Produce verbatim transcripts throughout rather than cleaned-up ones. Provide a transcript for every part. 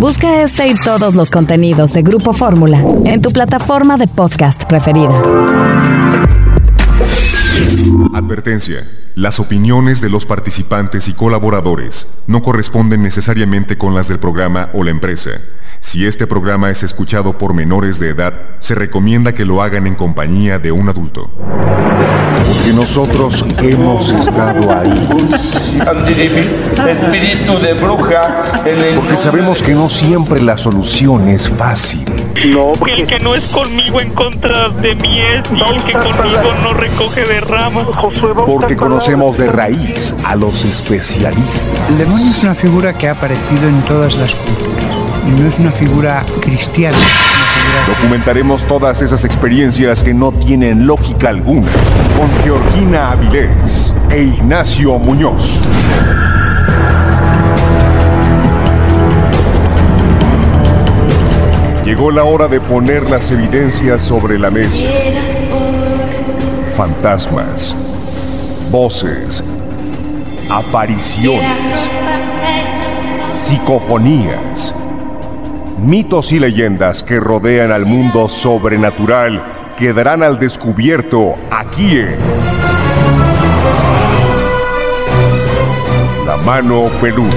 Busca este y todos los contenidos de Grupo Fórmula en tu plataforma de podcast preferida. Advertencia. Las opiniones de los participantes y colaboradores no corresponden necesariamente con las del programa o la empresa. Si este programa es escuchado por menores de edad, se recomienda que lo hagan en compañía de un adulto. Porque nosotros hemos estado ahí. Espíritu de bruja. Porque sabemos que no siempre la solución es fácil. No, porque el que no es conmigo en contra de mí es, y el que conmigo no recoge de ramas. Porque conocemos de raíz a los especialistas. El demonio es una figura que ha aparecido en todas las culturas. Y no es una figura cristiana. Es una figura... Documentaremos todas esas experiencias que no tienen lógica alguna con Georgina Avilés e Ignacio Muñoz. Llegó la hora de poner las evidencias sobre la mesa. Fantasmas, voces, apariciones, psicofonías, mitos y leyendas que rodean al mundo sobrenatural quedarán al descubierto aquí en La Mano Peluda.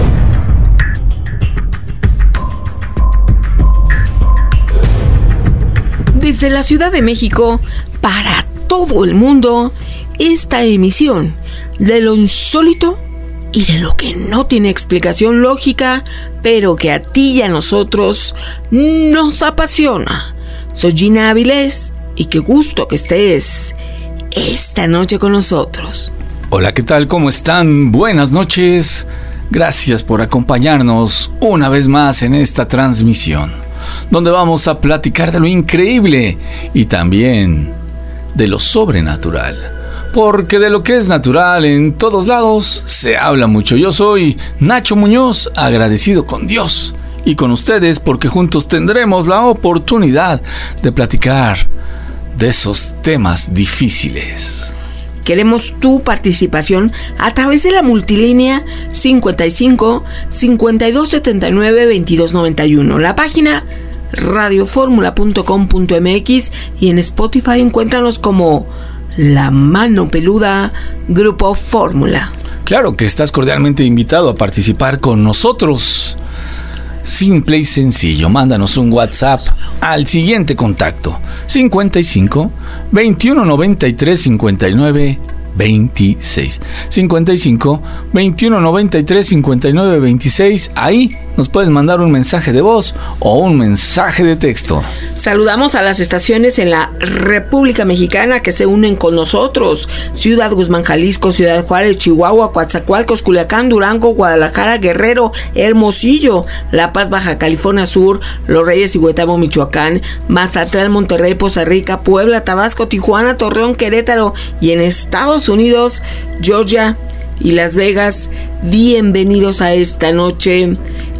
Desde la Ciudad de México, para todo el mundo, esta emisión de lo insólito y de lo que no tiene explicación lógica, pero que a ti y a nosotros nos apasiona. Soy Gina Avilés y qué gusto que estés esta noche con nosotros. Hola, ¿qué tal? ¿Cómo están? Buenas noches. Gracias por acompañarnos una vez más en esta transmisión, donde vamos a platicar de lo increíble y también de lo sobrenatural. Porque de lo que es natural en todos lados se habla mucho. Yo soy Nacho Muñoz, agradecido con Dios y con ustedes porque juntos tendremos la oportunidad de platicar de esos temas difíciles. Queremos tu participación a través de la multilínea cincuenta y cinco, cincuenta y dos setenta y nueve, veintidós noventa y uno, la página radio fórmula punto com punto m x y en Spotify encuéntranos como La Mano Peluda Grupo Fórmula. Claro que estás cordialmente invitado a participar con nosotros. Simple y sencillo, mándanos un WhatsApp al siguiente contacto: cincuenta y cinco, veintiuno noventa y tres, cincuenta y nueve, veintiséis. cincuenta y cinco, veintiuno noventa y tres, cincuenta y nueve, veintiséis. Ahí nos puedes mandar un mensaje de voz o un mensaje de texto. Saludamos a las estaciones en la República Mexicana que se unen con nosotros: Ciudad Guzmán, Jalisco, Ciudad Juárez, Chihuahua, Coatzacoalcos, Culiacán, Durango, Guadalajara, Guerrero, Hermosillo, La Paz, Baja California Sur, Los Reyes y Huetamo, Michoacán, Mazatlán, Monterrey, Poza Rica, Puebla, Tabasco, Tijuana, Torreón, Querétaro y en Estados Unidos, Georgia y Las Vegas. Bienvenidos a esta noche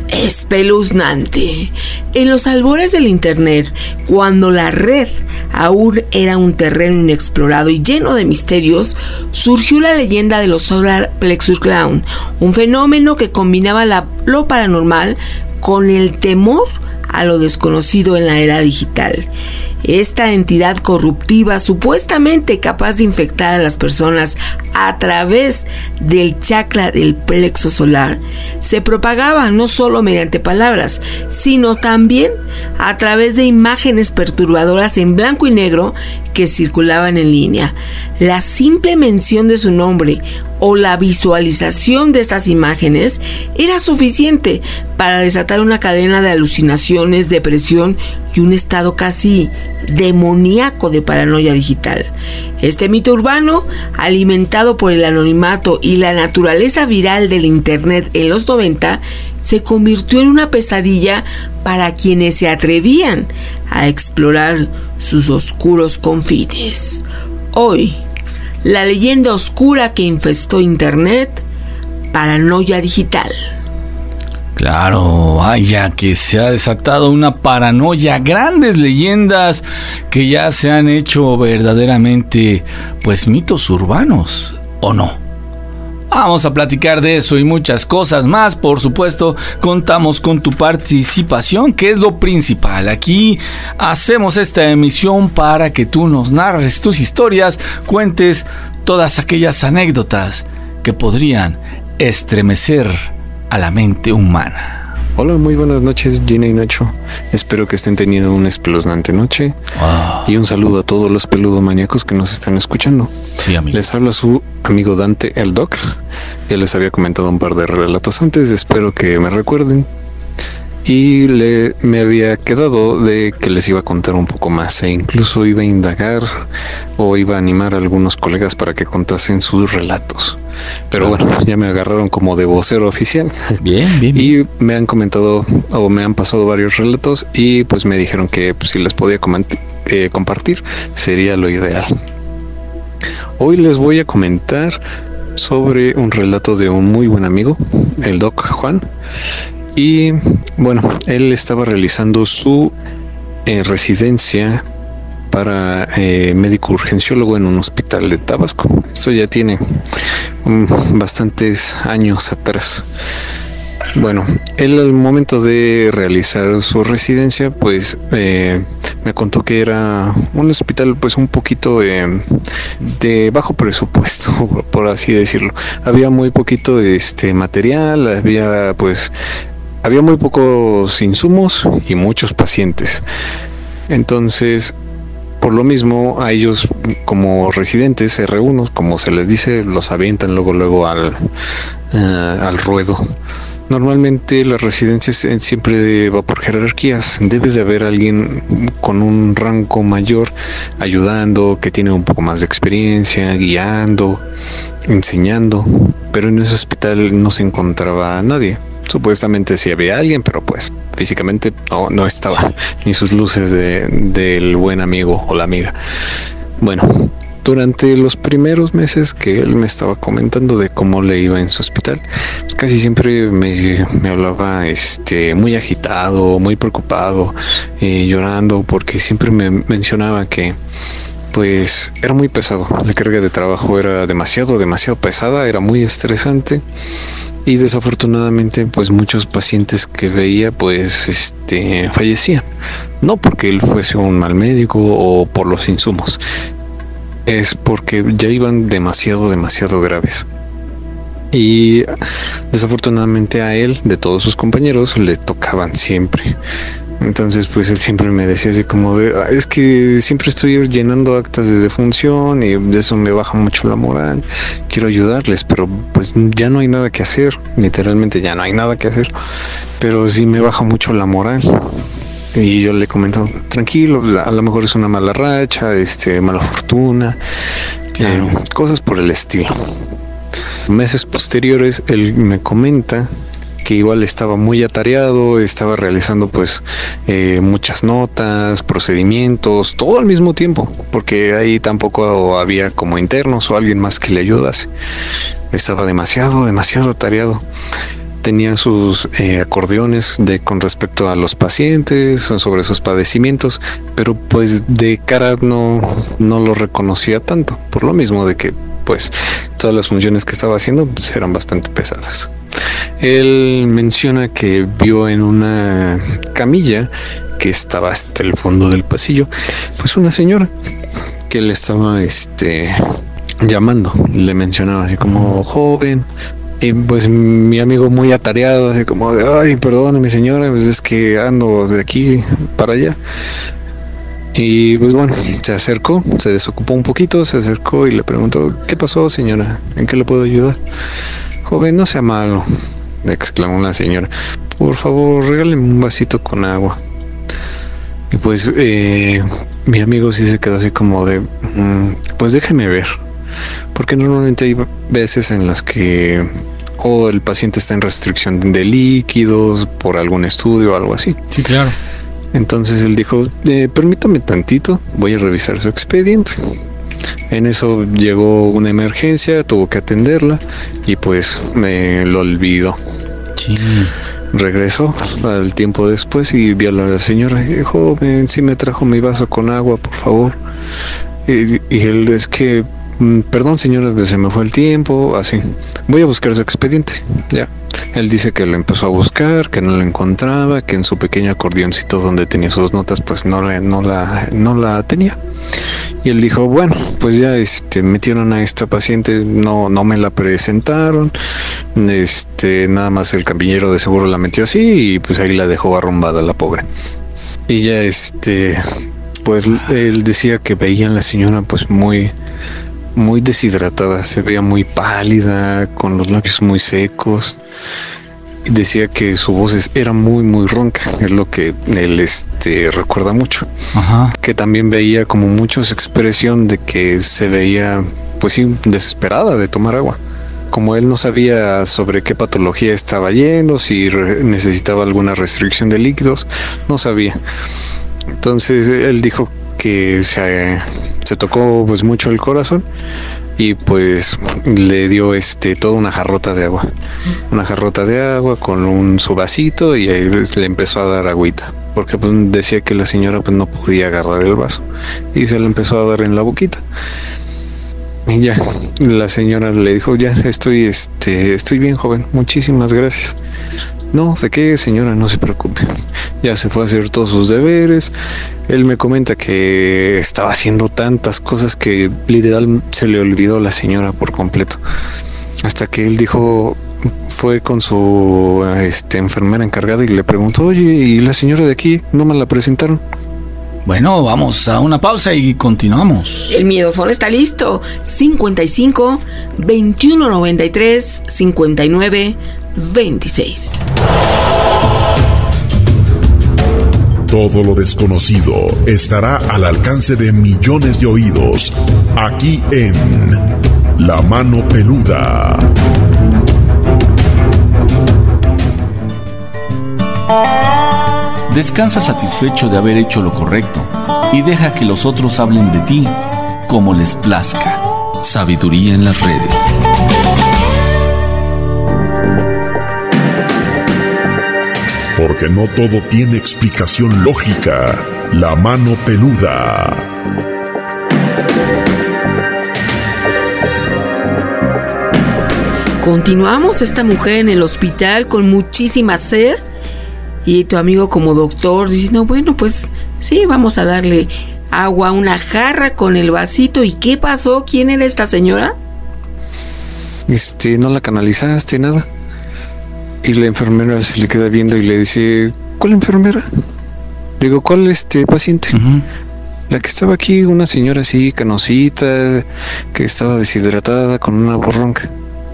espeluznante. En los albores del internet, cuando la red aún era un terreno inexplorado y lleno de misterios, surgió la leyenda de los Solar Plexus Clown, un fenómeno que combinaba la, lo paranormal con el temor a lo desconocido en la era digital. Esta entidad corruptiva, supuestamente capaz de infectar a las personas a través del chakra del plexo solar, se propagaba no solo mediante palabras, sino también a través de imágenes perturbadoras en blanco y negro que circulaban en línea. La simple mención de su nombre o la visualización de estas imágenes era suficiente para desatar una cadena de alucinaciones, depresión y un estado casi demoníaco de paranoia digital. Este mito urbano, alimentado por el anonimato y la naturaleza viral del internet en los noventa, se convirtió en una pesadilla para quienes se atrevían a explorar sus oscuros confines. Hoy, la leyenda oscura que infestó internet: paranoia digital. Claro, vaya que se ha desatado una paranoia, grandes leyendas que ya se han hecho verdaderamente, pues, mitos urbanos, ¿o no? Vamos a platicar de eso y muchas cosas más. Por supuesto, contamos con tu participación, que es lo principal. Aquí hacemos esta emisión para que tú nos narres tus historias, cuentes todas aquellas anécdotas que podrían estremecer a la mente humana. Hola, muy buenas noches, Gina y Nacho. Espero que estén teniendo una espeluznante noche. Wow. Y un saludo a todos los peludomaníacos que nos están escuchando. Sí, amigo. Les habla su amigo Dante, el Doc. Ya les había comentado un par de relatos antes, espero que me recuerden. Y le, me había quedado de que les iba a contar un poco más e incluso iba a indagar o iba a animar a algunos colegas para que contasen sus relatos. Pero bueno, ya me agarraron como de vocero oficial. Bien, bien, bien. Y me han comentado o me han pasado varios relatos y pues me dijeron que pues, si les podía coment- eh, compartir sería lo ideal. Hoy les voy a comentar sobre un relato de un muy buen amigo, el Doc Juan. Y bueno, él estaba realizando su eh, residencia para eh, médico urgenciólogo en un hospital de Tabasco. Esto ya tiene um, bastantes años atrás. Bueno, él al momento de realizar su residencia, pues eh, me contó que era un hospital pues un poquito eh, de bajo presupuesto, por así decirlo. Había muy poquito este material, había pues había muy pocos insumos y muchos pacientes. Entonces, por lo mismo, a ellos como residentes R uno, como se les dice, los avientan luego luego al uh, al ruedo. Normalmente las residencias siempre va por jerarquías. Debe de haber alguien con un rango mayor ayudando, que tiene un poco más de experiencia, guiando, enseñando. Pero en ese hospital no se encontraba a nadie. Supuestamente sí había alguien, pero pues físicamente no, no estaba ni sus luces de, del buen amigo o la amiga. Bueno, durante los primeros meses que él me estaba comentando de cómo le iba en su hospital, casi siempre me, me hablaba este, muy agitado, muy preocupado, eh, llorando, porque siempre me mencionaba que pues era muy pesado. La carga de trabajo era demasiado, demasiado pesada, era muy estresante. Y desafortunadamente, pues muchos pacientes que veía, pues, este, fallecían. No porque él fuese un mal médico o por los insumos. Es porque ya iban demasiado, demasiado graves. Y desafortunadamente a él, de todos sus compañeros, le tocaban siempre. Entonces pues él siempre me decía así como de, es que siempre estoy llenando actas de defunción y de eso me baja mucho la moral, quiero ayudarles, pero pues ya no hay nada que hacer, literalmente ya no hay nada que hacer, pero sí me baja mucho la moral. Y yo le comento, tranquilo, a lo mejor es una mala racha, este, mala fortuna, claro. eh, cosas por el estilo. Meses posteriores él me comenta que igual estaba muy atareado, estaba realizando pues eh, muchas notas, procedimientos, todo al mismo tiempo, porque ahí tampoco había como internos o alguien más que le ayudase. Estaba demasiado, demasiado atareado. Tenía sus eh, acordeones de con respecto a los pacientes, sobre sus padecimientos, pero pues de cara no, no lo reconocía tanto, por lo mismo de que pues todas las funciones que estaba haciendo pues, eran bastante pesadas. Él menciona que vio en una camilla que estaba hasta el fondo del pasillo, pues una señora que le estaba este, llamando, le mencionaba así como joven, y pues mi amigo muy atareado, así como de, ay, perdóneme señora, pues es que ando de aquí para allá. Y pues bueno, se acercó, se desocupó un poquito, se acercó y le preguntó, ¿qué pasó señora? ¿En qué le puedo ayudar? Joven, no sea malo, exclamó la señora. Por favor, regáleme un vasito con agua. Y pues eh, mi amigo sí se quedó así como de, mmm, pues déjeme ver. Porque normalmente hay veces en las que o oh, el paciente está en restricción de líquidos por algún estudio o algo así. Sí, claro. Entonces él dijo, eh, permítame tantito, voy a revisar su expediente. En eso llegó una emergencia, tuvo que atenderla y pues me lo olvidó. Sí. Regresó al tiempo después y vio a la señora y dijo, joven, si me trajo mi vaso con agua, por favor. Y, y él es que, perdón señora, se me fue el tiempo, así. voy a buscar su expediente. Ya. Él dice que lo empezó a buscar, que no lo encontraba, que en su pequeño acordeoncito donde tenía sus notas, pues no, la, no, la, no la tenía. Y él dijo, bueno, pues ya este, metieron a esta paciente, no, no me la presentaron, este, nada más el camillero de seguro la metió así y pues ahí la dejó arrumbada la pobre. Y ya este, pues él decía que veía a la señora pues muy, muy deshidratada, se veía muy pálida, con los labios muy secos. Y decía que su voz era muy muy ronca, es lo que él este recuerda mucho. Ajá. Que también veía como muchos expresión de que se veía pues sí desesperada de tomar agua. Como él no sabía sobre qué patología estaba yendo, si re- necesitaba alguna restricción de líquidos, no sabía. Entonces él dijo que se, se tocó pues mucho el corazón y pues le dio este toda una jarrota de agua, una jarrota de agua con un su vasito y ahí le empezó a dar agüita, porque pues decía que la señora pues no podía agarrar el vaso y se le empezó a dar en la boquita. Y ya, la señora le dijo, ya estoy, este, estoy bien, joven, muchísimas gracias. No, ¿de qué, señora? No se preocupe. Ya se fue a hacer todos sus deberes. Él me comenta que estaba haciendo tantas cosas que literal se le olvidó la señora por completo. Hasta que él dijo, fue con su este, enfermera encargada y le preguntó, oye, ¿y la señora de aquí no me la presentaron? Bueno, vamos a una pausa y continuamos. El miedofón está listo. cincuenta y cinco, veintiuno noventa y tres, cincuenta y nueve, veintiséis. Todo lo desconocido estará al alcance de millones de oídos, aquí en La Mano Peluda. Descansa satisfecho de haber hecho lo correcto y deja que los otros hablen de ti como les plazca. Sabiduría en las redes. Porque no todo tiene explicación lógica. La Mano Peluda. Continuamos. Esta mujer en el hospital con muchísima sed y tu amigo como doctor dice, no, bueno, pues sí, vamos a darle agua, una jarra con el vasito. ¿Y qué pasó? ¿Quién era esta señora? Este, no la canalizaste, nada. Y la enfermera se le queda viendo y le dice, ¿cuál enfermera? Digo, ¿cuál este paciente? Uh-huh. La que estaba aquí, una señora así, canosita, que estaba deshidratada con una borronca.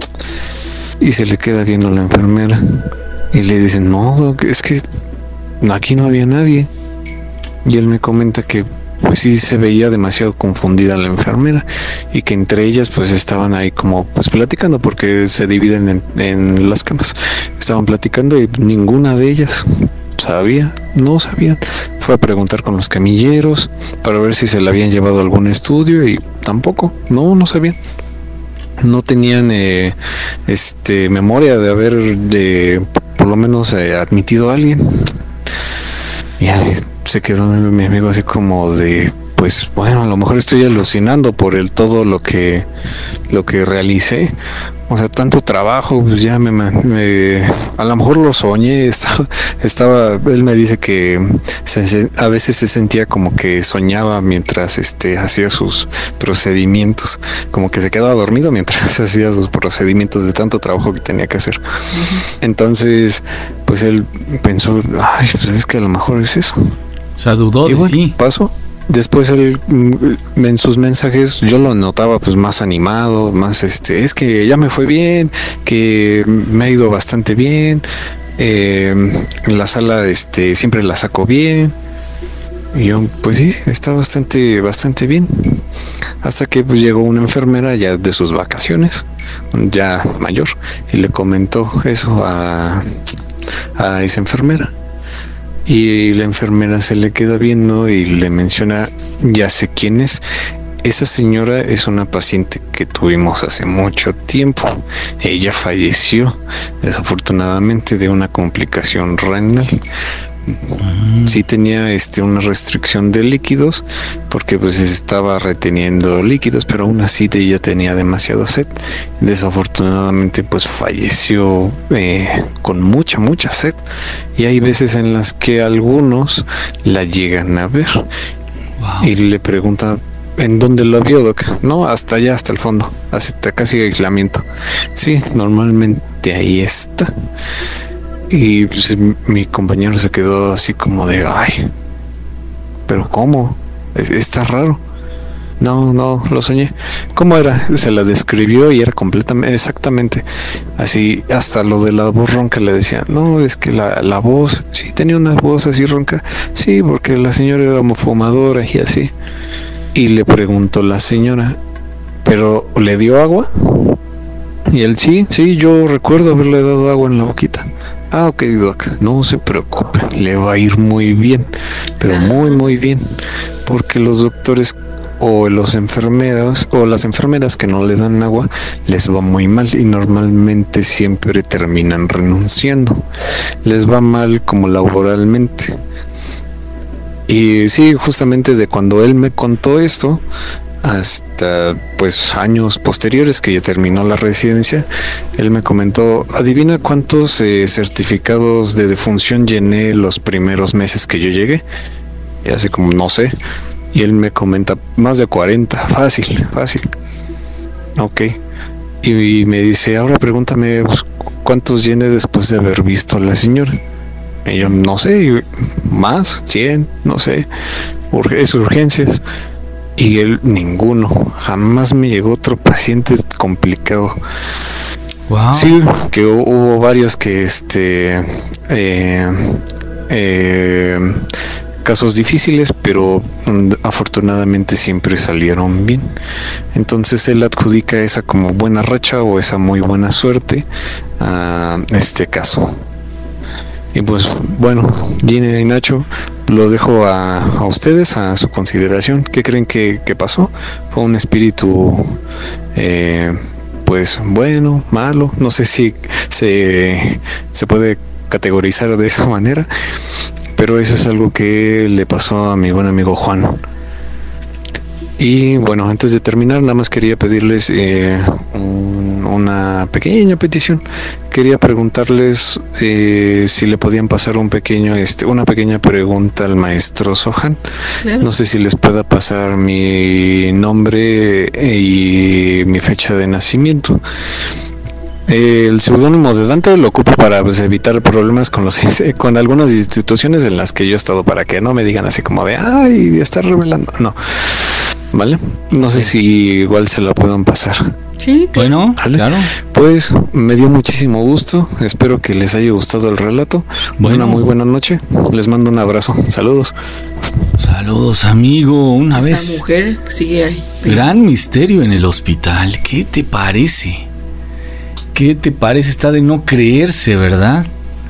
Y se le queda viendo la enfermera y le dice, no, es que aquí no había nadie. Y él me comenta que pues sí se veía demasiado confundida la enfermera y que entre ellas pues estaban ahí como pues platicando, porque se dividen en, en las camas. Estaban platicando y ninguna de ellas sabía, no sabían. Fue a preguntar con los camilleros para ver si se le habían llevado algún estudio y tampoco, no, no sabían. No tenían eh, este memoria de haber de, por lo menos eh, admitido a alguien. Y ahí se quedó mi amigo así como de, pues bueno, a lo mejor estoy alucinando por el todo lo que lo que realicé. O sea, tanto trabajo, pues ya me, me a lo mejor lo soñé, estaba, estaba, él me dice que se, a veces se sentía como que soñaba mientras este hacía sus procedimientos, como que se quedaba dormido mientras hacía sus procedimientos de tanto trabajo que tenía que hacer. Uh-huh. Entonces, pues él pensó, ay, pues es que a lo mejor es eso. O sea, dudó de bueno, sí. Pasó. Después él, en sus mensajes yo lo notaba pues más animado, más este, es que ya me fue bien, que me ha ido bastante bien, eh, en la sala este siempre la saco bien. Y yo pues sí, está bastante, bastante bien. Hasta que pues llegó una enfermera ya de sus vacaciones, ya mayor, y le comentó eso a, a esa enfermera. Y la enfermera se le queda viendo y le menciona, ya sé quién es. Esa señora es una paciente que tuvimos hace mucho tiempo. Ella falleció desafortunadamente de una complicación renal, Mm. Sí tenía este una restricción de líquidos porque pues estaba reteniendo líquidos, pero aún así ella tenía demasiada sed. Desafortunadamente pues falleció eh, con mucha mucha sed, y hay veces en las que algunos la llegan a ver. Wow. Y le preguntan: ¿en dónde lo vio, Doc? No, hasta allá, hasta el fondo, hasta casi aislamiento. Sí, normalmente ahí está. Y pues, mi compañero se quedó así como de, ay, ¿pero cómo? Está raro. No, no, lo soñé. ¿Cómo era? Se la describió y era completamente, exactamente así. Hasta lo de la voz ronca le decía, no, es que la, la voz, sí, tenía una voz así ronca. Sí, porque la señora era fumadora y así. Y le preguntó la señora, ¿pero le dio agua? Y él, sí, sí, yo recuerdo haberle dado agua en la boquita. Ah, ok, Doc, no se preocupe, le va a ir muy bien, pero muy, muy bien, porque los doctores o los enfermeros o las enfermeras que no le dan agua les va muy mal, y normalmente siempre terminan renunciando. Les va mal como laboralmente. Y sí, justamente de cuando él me contó esto hasta pues años posteriores que ya terminó la residencia, él me comentó, adivina cuántos eh, certificados de defunción llené los primeros meses que yo llegué. Y así como, no sé. Y él me comenta, más de cuarenta, fácil, fácil. Ok. Y, y me dice, ahora pregúntame pues, cuántos llené después de haber visto a la señora. Y yo, no sé, más, cien, no sé, es urgencias. Y él, ninguno, jamás me llegó otro paciente complicado. Wow. Sí, que hubo varios que, este, eh, eh, casos difíciles, pero afortunadamente siempre salieron bien. Entonces él adjudica esa como buena racha o esa muy buena suerte a este caso. Y pues bueno, Gina y Nacho, los dejo a, a ustedes, a su consideración. ¿Qué creen que, que pasó? ¿Fue un espíritu eh, pues bueno, malo? No sé si se, se puede categorizar de esa manera, pero eso es algo que le pasó a mi buen amigo Juan. Y bueno, antes de terminar, nada más quería pedirles eh, un, una pequeña petición. Quería preguntarles eh, si le podían pasar un pequeño, este, una pequeña pregunta al maestro Sohan. Claro. No sé si les pueda pasar mi nombre y mi fecha de nacimiento. El seudónimo de Dante lo ocupo para pues, evitar problemas con los con algunas instituciones en las que yo he estado, para que no me digan así como de, ay, está revelando. No. ¿Vale? No sé si igual se lo puedan pasar. Sí, bueno, ¿vale? Claro. Pues me dio muchísimo gusto. Espero que les haya gustado el relato. Bueno, una muy buena noche. Les mando un abrazo. Saludos. Saludos, amigo. Una Esta vez. mujer sigue ahí. Gran misterio en el hospital. ¿Qué te parece? ¿Qué te parece? Está de no creerse, ¿verdad?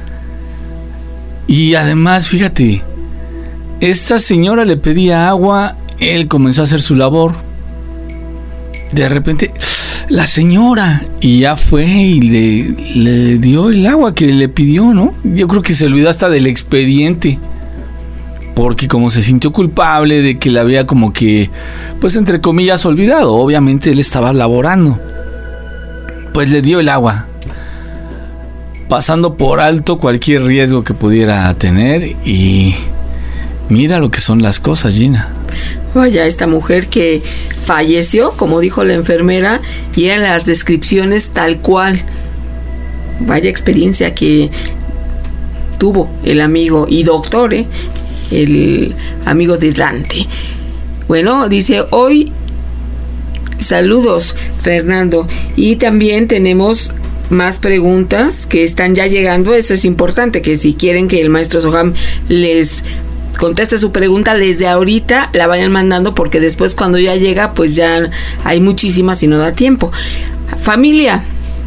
Y además, fíjate, esta señora le pedía agua. Él comenzó a hacer su labor. De repente, la señora, y ya fue y le, le dio el agua que le pidió, ¿no? Yo creo que se olvidó hasta del expediente. Porque como se sintió culpable de que la había como que, pues entre comillas, olvidado. Obviamente él estaba laborando. Pues le dio el agua, pasando por alto cualquier riesgo que pudiera tener. Y mira lo que son las cosas, Gina. Vaya, esta mujer que falleció, como dijo la enfermera, y eran las descripciones tal cual. Vaya experiencia que tuvo el amigo y doctor, ¿eh? el amigo de Dante. Bueno, dice hoy, saludos Fernando, y también tenemos más preguntas que están ya llegando. Eso es importante, que si quieren que el maestro Soham les conteste su pregunta desde ahorita, la vayan mandando, porque después cuando ya llega pues ya hay muchísimas y no da tiempo. Familia,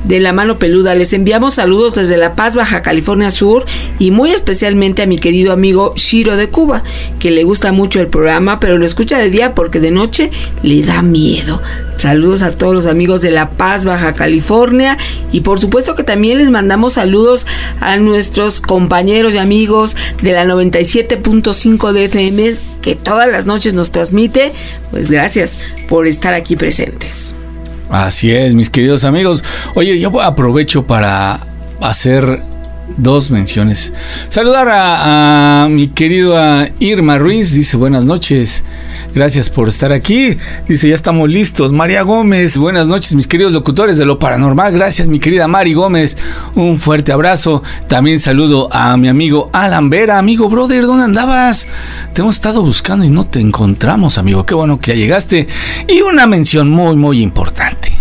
de La Mano Peluda. Les enviamos saludos desde La Paz, Baja California Sur, y muy especialmente a mi querido amigo Shiro de Cuba, que le gusta mucho el programa, pero lo escucha de día porque de noche le da miedo. Saludos a todos los amigos de La Paz, Baja California, y por supuesto que también les mandamos saludos a nuestros compañeros y amigos de la noventa y siete punto cinco de F M, que todas las noches nos transmite. Pues gracias por estar aquí presentes. Así es, mis queridos amigos. Oye, yo aprovecho para hacer dos menciones. Saludar a, a mi querida Irma Ruiz, dice buenas noches, gracias por estar aquí, dice ya estamos listos. María Gómez, buenas noches mis queridos locutores de lo paranormal, gracias mi querida Mari Gómez, un fuerte abrazo. También saludo a mi amigo Alan Vera, amigo brother, ¿dónde andabas? Te hemos estado buscando y no te encontramos, amigo, qué bueno que ya llegaste. Y una mención muy muy importante,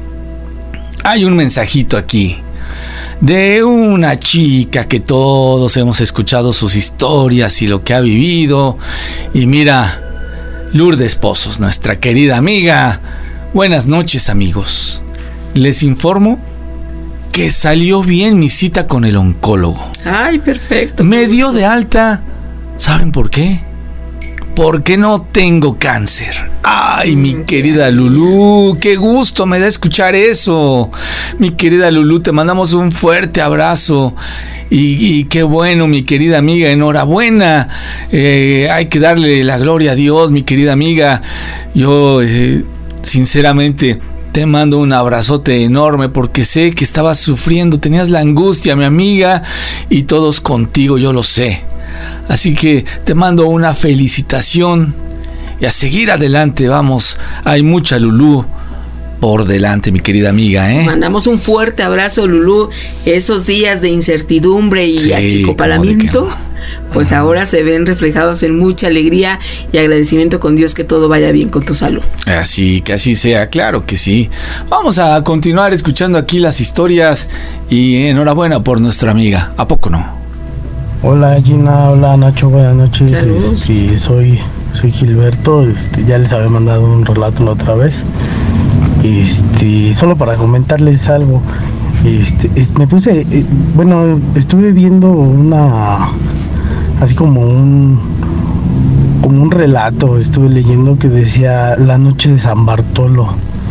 hay un mensajito aquí de una chica que todos hemos escuchado sus historias y lo que ha vivido. Y mira, Lourdes Pozos, nuestra querida amiga. Buenas noches, amigos. Les informo que salió bien mi cita con el oncólogo. Ay, perfecto. Me dio de alta. ¿Saben por qué? Porque no tengo cáncer. Ay, mi querida Lulú, qué gusto me da escuchar eso. Mi querida Lulú, te mandamos un fuerte abrazo. Y, y qué bueno, mi querida amiga, enhorabuena. Eh, hay que darle la gloria a Dios, mi querida amiga. Yo, eh, sinceramente, te mando un abrazote enorme porque sé que estabas sufriendo, tenías la angustia, mi amiga, y todos contigo, yo lo sé. Así que te mando una felicitación y a seguir adelante, vamos, hay mucha Lulú por delante, mi querida amiga, ¿eh? Mandamos un fuerte abrazo, Lulú. Esos días de incertidumbre y sí, achicopalamiento, pues uh-huh. ahora se ven reflejados en mucha alegría y agradecimiento con Dios, que todo vaya bien con tu salud. Así, que así sea, claro que sí. Vamos a continuar escuchando aquí las historias y enhorabuena por nuestra amiga, ¿a poco no? Hola Gina, hola Nacho, buenas noches. Este, soy, soy Gilberto, este, ya les había mandado un relato la otra vez. Este, solo para comentarles algo. Este, este me puse, eh, bueno, estuve viendo una, así como un, como un relato, estuve leyendo que decía la noche de San Bartolo,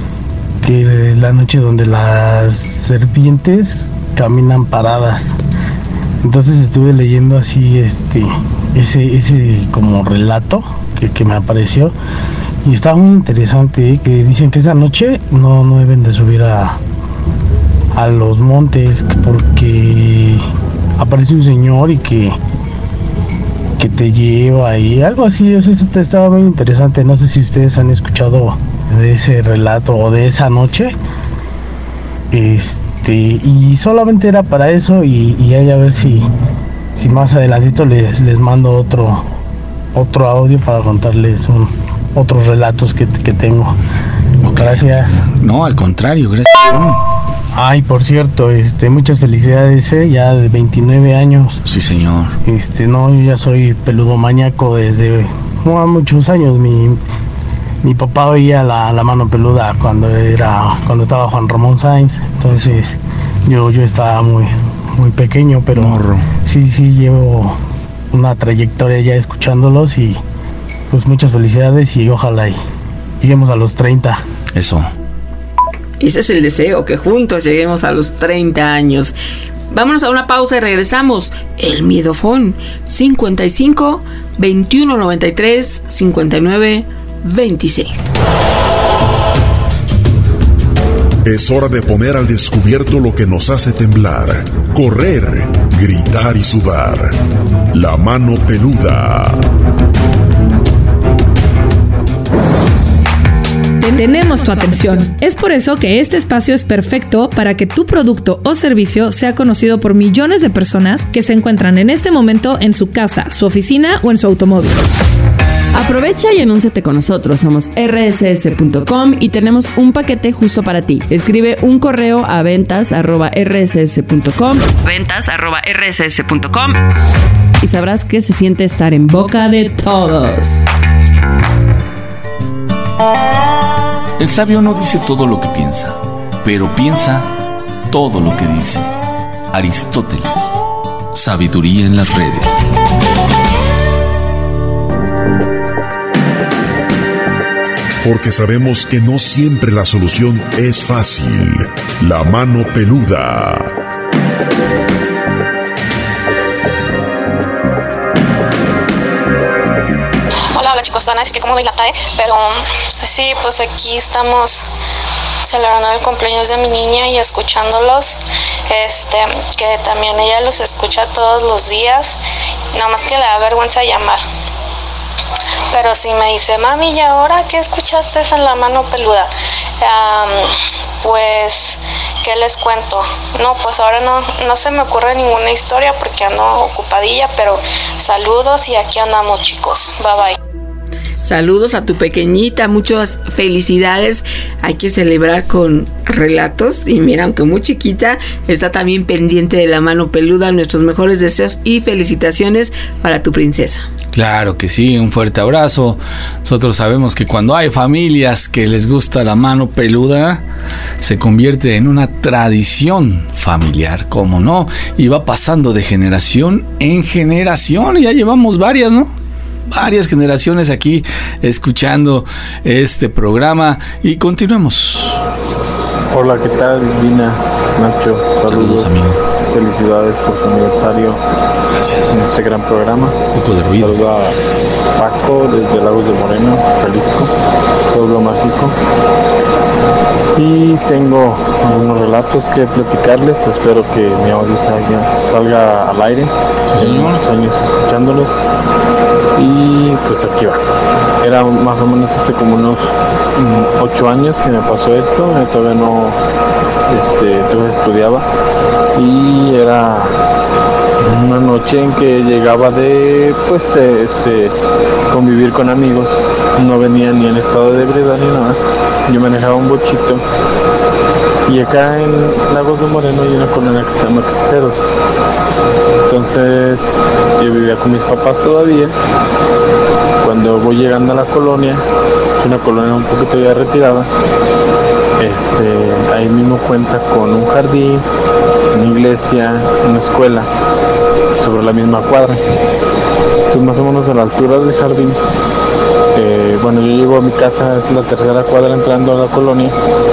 que la noche donde las serpientes caminan paradas. Entonces estuve leyendo así este ese ese como relato que, que me apareció y estaba muy interesante, ¿eh? Que dicen que esa noche no, no deben de subir a, a los montes porque aparece un señor y que que te lleva y algo así. Eso estaba muy interesante. No sé si ustedes han escuchado de ese relato o de esa noche. Este y solamente era para eso y, y ahí a ver si, si más adelantito les, les mando otro otro audio para contarles un, otros relatos que, que tengo. Okay. Gracias. No, al contrario, gracias. Ay, por cierto, este, muchas felicidades, ¿eh? Ya de veintinueve años. Sí, señor. Este, no, yo ya soy peludomaníaco desde no, muchos años. Mi Mi papá veía la, la Mano Peluda cuando era cuando estaba Juan Ramón Sainz, entonces yo yo estaba muy muy pequeño, pero Morro. sí sí llevo una trayectoria ya escuchándolos y pues muchas felicidades y ojalá y lleguemos a los treinta. Eso. Ese es el deseo, que juntos lleguemos a los treinta años. Vámonos a una pausa y regresamos. El Miedofón cincuenta y cinco veintiuno noventa y tres cincuenta y nueve veintiséis. Es hora de poner al descubierto lo que nos hace temblar, correr, gritar y sudar. La Mano Peluda. Tenemos tu atención. Es por eso que este espacio es perfecto para que tu producto o servicio sea conocido por millones de personas que se encuentran en este momento en su casa, su oficina o en su automóvil. Aprovecha y anúnciate con nosotros. Somos erre ese ese punto com y tenemos un paquete justo para ti. Escribe un correo a ventas arroba erre ese ese punto com ventas arroba erre ese ese punto com y sabrás que se siente estar en boca de todos. El sabio no dice todo lo que piensa, pero piensa todo lo que dice. Aristóteles. Sabiduría en las redes. Porque sabemos que no siempre la solución es fácil. La mano peluda. Hola, hola chicos, van a decir que como doy lata, ¿eh? Pero sí, pues aquí estamos celebrando el cumpleaños de mi niña y escuchándolos, este, que también ella los escucha todos los días, nada más que le da vergüenza llamar. Pero si me dice, mami, ¿y ahora qué escuchaste en la mano peluda? Um, pues, ¿qué les cuento? No, pues ahora no, no se me ocurre ninguna historia porque ando ocupadilla, pero saludos y aquí andamos, chicos. Bye bye. Saludos a tu pequeñita, muchas felicidades. Hay que celebrar con relatos. Y mira, aunque muy chiquita, está también pendiente de la mano peluda. Nuestros mejores deseos y felicitaciones para tu princesa. Claro que sí, un fuerte abrazo. Nosotros sabemos que cuando hay familias que les gusta la mano peluda, se convierte en una tradición familiar, ¿cómo no? Y va pasando de generación en generación. Ya llevamos varias, ¿no? Varias generaciones aquí escuchando este programa y continuemos. Hola, ¿qué tal? Dina, Nacho, saludos, saludos amigo. Felicidades por su aniversario. Gracias. En este gran programa. Un poco de ruido. Saludo a Paco desde Lagos de Moreno, Jalisco, pueblo mágico. Y tengo algunos relatos que platicarles. Espero que mi audio salga, salga al aire. Sí, señor. Muchos años escuchándolos. Y pues aquí va. Era más o menos hace como unos mm, ocho años que me pasó esto. Yo todavía no este, todavía estudiaba. Y era una noche en que llegaba de pues eh, este convivir con amigos. No venía ni en estado de ebriedad ni nada. Yo manejaba un bochito. Y acá en Lagos de Moreno hay una colonia que se llama Cristeros. Entonces yo vivía con mis papás todavía. Cuando voy llegando a la colonia, es una colonia un poquito ya retirada, este, ahí mismo cuenta con un jardín, una iglesia, una escuela, sobre la misma cuadra. Entonces más o menos a la altura del jardín, eh, bueno, yo llego a mi casa, es la tercera cuadra entrando a la colonia,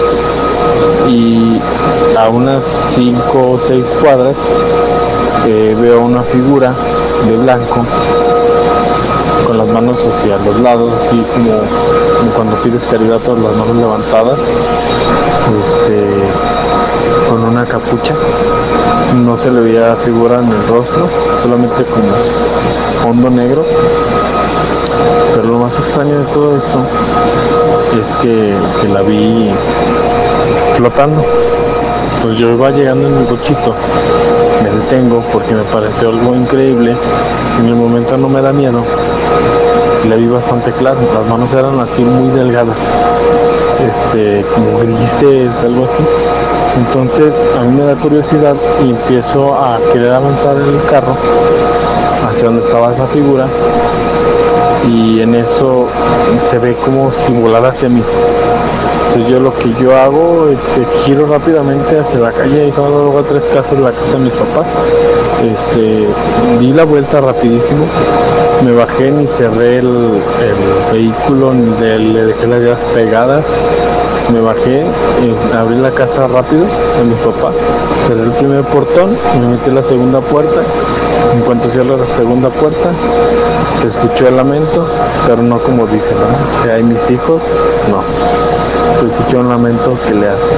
y a unas cinco o seis cuadras eh, veo una figura de blanco con las manos hacia los lados, así como, como cuando pides caridad, con las manos levantadas, este, con una capucha. No se le veía figura en el rostro, solamente como fondo negro. Pero lo más extraño de todo esto es que, que la vi flotando. Pues yo iba llegando en mi cochito, me detengo porque me pareció algo increíble. En el momento no me da miedo, la vi bastante claro, las manos eran así muy delgadas, este, como grises, algo así. Entonces a mí me da curiosidad y empiezo a querer avanzar en el carro hacia donde estaba esa figura, y en eso se ve como si volara hacia mí. Entonces yo lo que yo hago, este, giro rápidamente hacia la calle, y solo luego a tres casas de la casa de mis papás. Este, di la vuelta rapidísimo, me bajé, ni cerré el, el vehículo, ni de, le dejé las llaves pegadas. Me bajé, eh, abrí la casa rápido de mis papás, cerré el primer portón y me metí en la segunda puerta. En cuanto cierro la segunda puerta, se escuchó el lamento, pero no como dicen, ¿no? Que hay mis hijos, no. Se escuchó un lamento que le hace.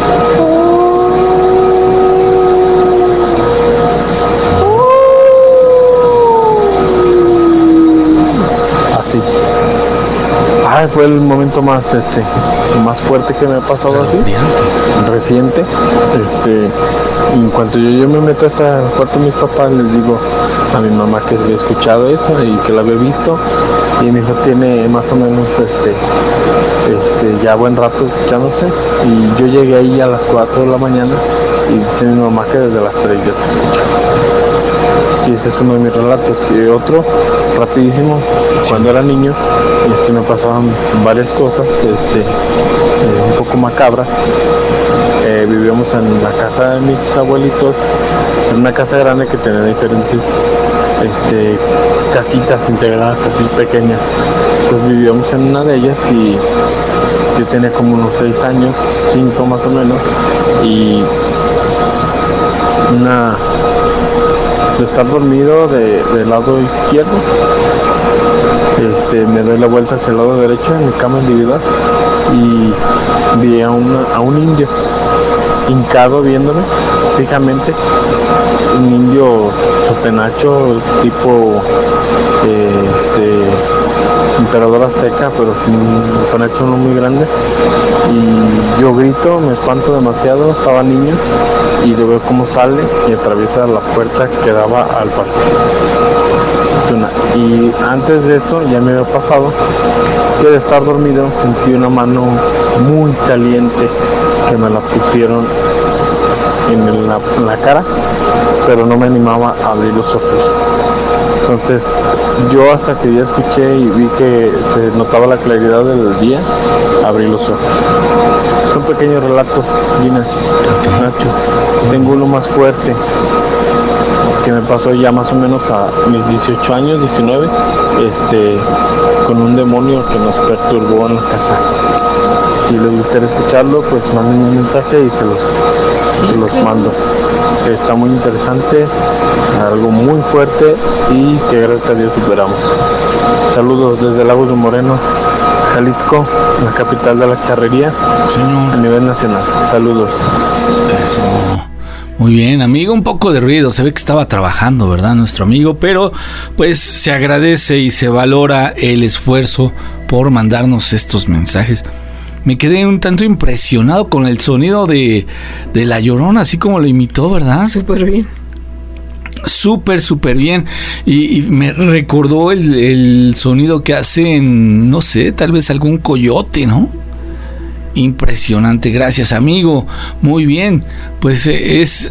Así. Ay, fue el momento más, este, más fuerte que me ha pasado así, reciente. Este, en cuanto yo, yo me meto hasta el cuarto de mis papás, les digo a mi mamá que había escuchado eso y que lo había visto, y mi hijo tiene más o menos, este, este, ya buen rato escuchándose, y yo llegué ahí a las cuatro de la mañana y dice mi mamá que desde las tres ya se escucha. Sí, ese es uno de mis relatos. Y otro, rapidísimo, cuando era niño, este, me pasaban varias cosas, este, eh, un poco macabras. Eh, eh, vivíamos en la casa de mis abuelitos, en una casa grande que tenía diferentes este, casitas integradas, así pequeñas. Entonces vivíamos en una de ellas y yo tenía como unos seis años, cinco más o menos, y una de estar dormido de, del lado izquierdo, este, me doy la vuelta hacia el lado derecho en mi cama individual y vi a, una, a un indio hincado viéndome fijamente, un indio sotenacho tipo eh, este, emperador azteca, pero sin con hecho no muy grande, y yo grito, me espanto demasiado, estaba niño, y lo veo cómo sale y atraviesa la puerta que daba al parque. Y antes de eso ya me había pasado que de estar dormido sentí una mano muy caliente que me la pusieron en la, en la cara, pero no me animaba a abrir los ojos. Entonces yo, hasta que ya escuché y vi que se notaba la claridad del día, abrí los ojos. Son pequeños relatos, Gina, Nacho. Tengo uno más fuerte que me pasó ya más o menos a mis dieciocho años, diecinueve, este, con un demonio que nos perturbó en la casa. Si les gustaría escucharlo, pues manden un mensaje y se los, sí, se los claro. mando. Está muy interesante, algo muy fuerte y que gracias a Dios superamos. Saludos desde Lagos de Moreno, Jalisco, la capital de la charrería, señor, a nivel nacional. Saludos. Eso. Muy bien, amigo, un poco de ruido, se ve que estaba trabajando, ¿verdad? Nuestro amigo, pero pues se agradece y se valora el esfuerzo por mandarnos estos mensajes. Me quedé un tanto impresionado con el sonido de, de La Llorona, así como lo imitó, ¿verdad? Súper bien. Súper, súper bien. Y, y me recordó el, el sonido que hacen, no sé, tal vez algún coyote, ¿no? Impresionante, gracias, amigo. Muy bien, pues es,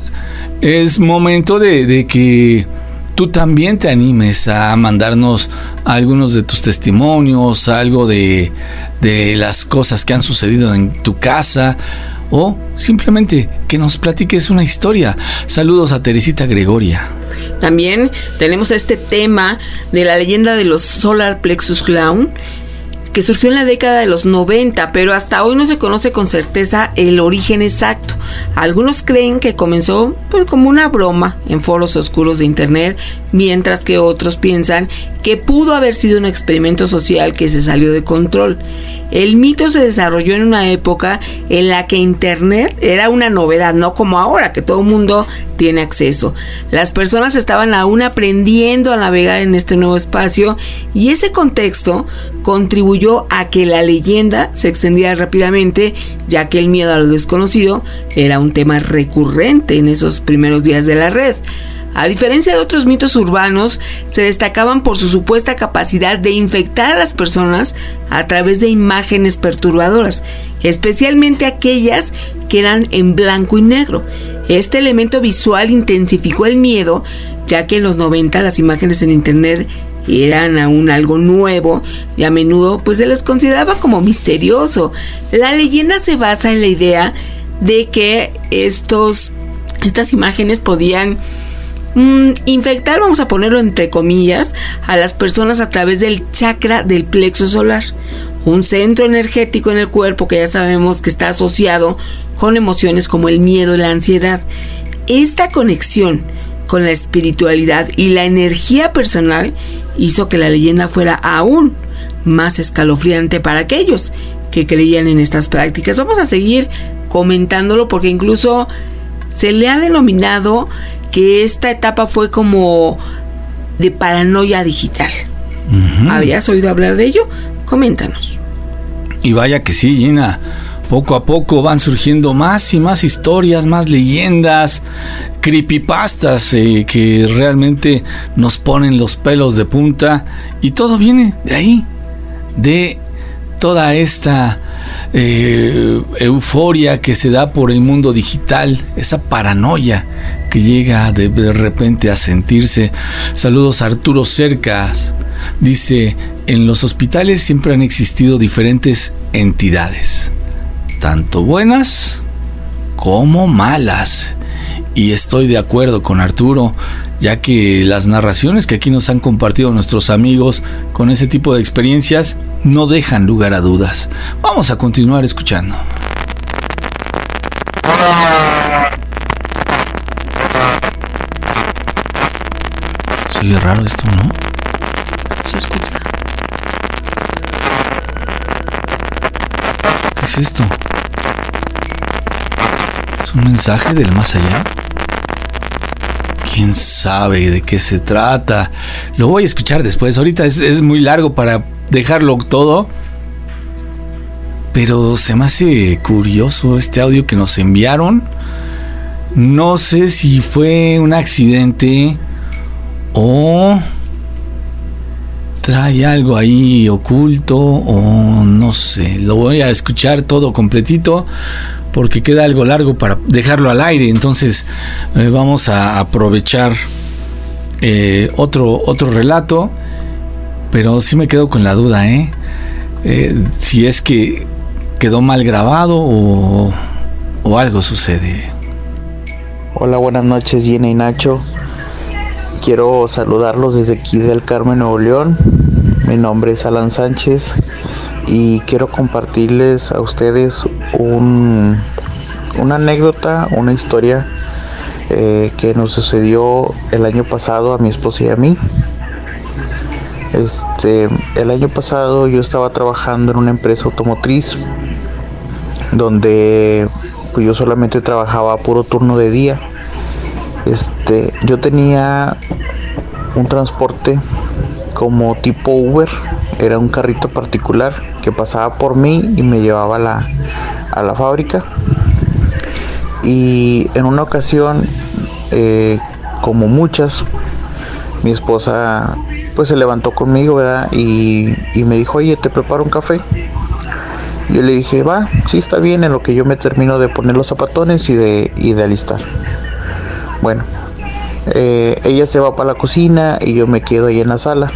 es momento de, de que tú también te animes a mandarnos algunos de tus testimonios, algo de, de las cosas que han sucedido en tu casa, o simplemente que nos platiques una historia. Saludos a Teresita Gregoria. También tenemos este tema de la leyenda de los Solar Plexus Clown, que surgió en la década de los noventa, pero hasta hoy no se conoce con certeza el origen exacto. Algunos creen que comenzó pues, como una broma en foros oscuros de internet, mientras que otros piensan que pudo haber sido un experimento social que se salió de control. El mito se desarrolló en una época en la que internet era una novedad, no como ahora, que todo el mundo tiene acceso. Las personas estaban aún aprendiendo a navegar en este nuevo espacio, y ese contexto contribuyó a que la leyenda se extendiera rápidamente, ya que el miedo a lo desconocido era un tema recurrente en esos primeros días de la red. A diferencia de otros mitos urbanos, se destacaban por su supuesta capacidad de infectar a las personas a través de imágenes perturbadoras, especialmente aquellas que eran en blanco y negro. Este elemento visual intensificó el miedo, ya que en los noventa las imágenes en internet eran aún algo nuevo y a menudo pues se les consideraba como misterioso. La leyenda se basa en la idea de que estos, estas imágenes podían Mm, infectar, vamos a ponerlo entre comillas, a las personas a través del chakra del plexo solar, un centro energético en el cuerpo que ya sabemos que está asociado con emociones como el miedo y la ansiedad. Esta conexión con la espiritualidad y la energía personal hizo que la leyenda fuera aún más escalofriante para aquellos que creían en estas prácticas. Vamos a seguir comentándolo porque incluso se le ha denominado que esta etapa fue como de paranoia digital. Uh-huh. ¿Habías oído hablar de ello? Coméntanos. Y vaya que sí, Gina. Poco a poco van surgiendo más y más historias, más leyendas, creepypastas eh, que realmente nos ponen los pelos de punta. Y todo viene de ahí, de toda esta eh, euforia que se da por el mundo digital, esa paranoia que llega de, de repente a sentirse. Saludos a Arturo Cercas. Dice, en los hospitales siempre han existido diferentes entidades, tanto buenas como malas. Y estoy de acuerdo con Arturo, ya que las narraciones que aquí nos han compartido nuestros amigos con ese tipo de experiencias no dejan lugar a dudas. Vamos a continuar escuchando. Se oye raro esto, ¿no? Se escucha. ¿Qué es esto? ¿Es un mensaje del más allá? ¿Quién sabe de qué se trata? Lo voy a escuchar después. Ahorita es, es muy largo para dejarlo todo. Pero se me hace curioso este audio que nos enviaron. No sé si fue un accidente o trae algo ahí oculto o no sé. Lo voy a escuchar todo completito porque queda algo largo para dejarlo al aire. Entonces eh, vamos a aprovechar eh, otro, otro relato. Pero sí me quedo con la duda, ¿eh? Eh, si es que quedó mal grabado o, o algo sucede. Hola, buenas noches, Gina y Nacho. Quiero saludarlos desde aquí del Carmen, Nuevo León. Mi nombre es Alan Sánchez y quiero compartirles a ustedes un, una anécdota, una historia eh, que nos sucedió el año pasado a mi esposa y a mí. Este, el año pasado yo estaba trabajando en una empresa automotriz donde pues, yo solamente trabajaba puro turno de día. Este, yo tenía un transporte como tipo Uber, era un carrito particular que pasaba por mí y me llevaba a la, a la fábrica. Y en una ocasión, eh, como muchas, mi esposa pues se levantó conmigo, ¿verdad? Y, y me dijo, oye, ¿te preparo un café? Yo le dije, va, sí está bien, en lo que yo me termino de poner los zapatones y de, y de alistar. Bueno, eh, ella se va para la cocina y yo me quedo ahí en la sala.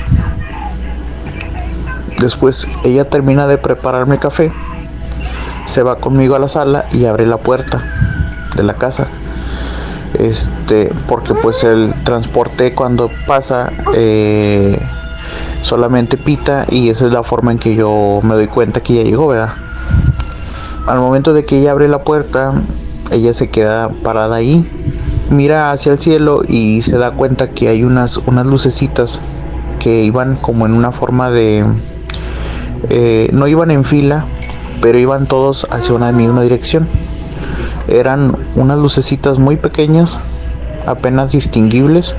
Después ella termina de prepararme el café, se va conmigo a la sala y abre la puerta de la casa. Este, porque pues el transporte cuando pasa eh, solamente pita y esa es la forma en que yo me doy cuenta que ya llegó, ¿verdad? Al momento de que ella abre la puerta, ella se queda parada ahí, mira hacia el cielo y se da cuenta que hay unas, unas lucecitas que iban como en una forma de... Eh, no iban en fila, pero iban todos hacia una misma dirección. Eran unas lucecitas muy pequeñas, apenas distinguibles,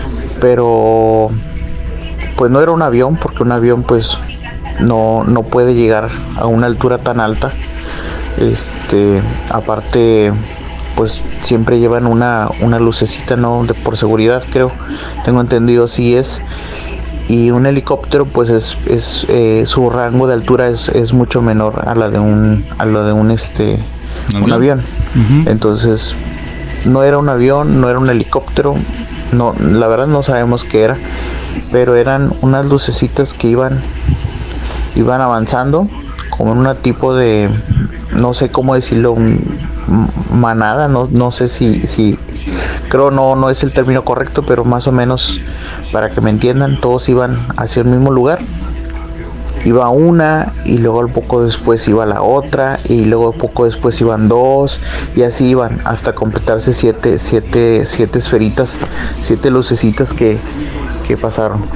pero pues no era un avión, porque un avión pues no, no puede llegar a una altura tan alta. Este, aparte pues siempre llevan una, una lucecita, ¿no? De, por seguridad, creo, tengo entendido, sí es. Y un helicóptero pues es, es eh, su rango de altura es, es mucho menor a la de un, a la de un este un avión. Uh-huh. Entonces no era un avión, no era un helicóptero, no, la verdad no sabemos qué era, pero eran unas lucecitas que iban iban avanzando como en una tipo de, no sé cómo decirlo, un, manada, no, no sé si, si creo no, no es el término correcto, pero más o menos para que me entiendan, todos iban hacia el mismo lugar. Iba una y luego al poco después iba la otra y luego poco después iban dos y así iban hasta completarse siete, siete, siete esferitas, siete lucecitas que, que pasaron.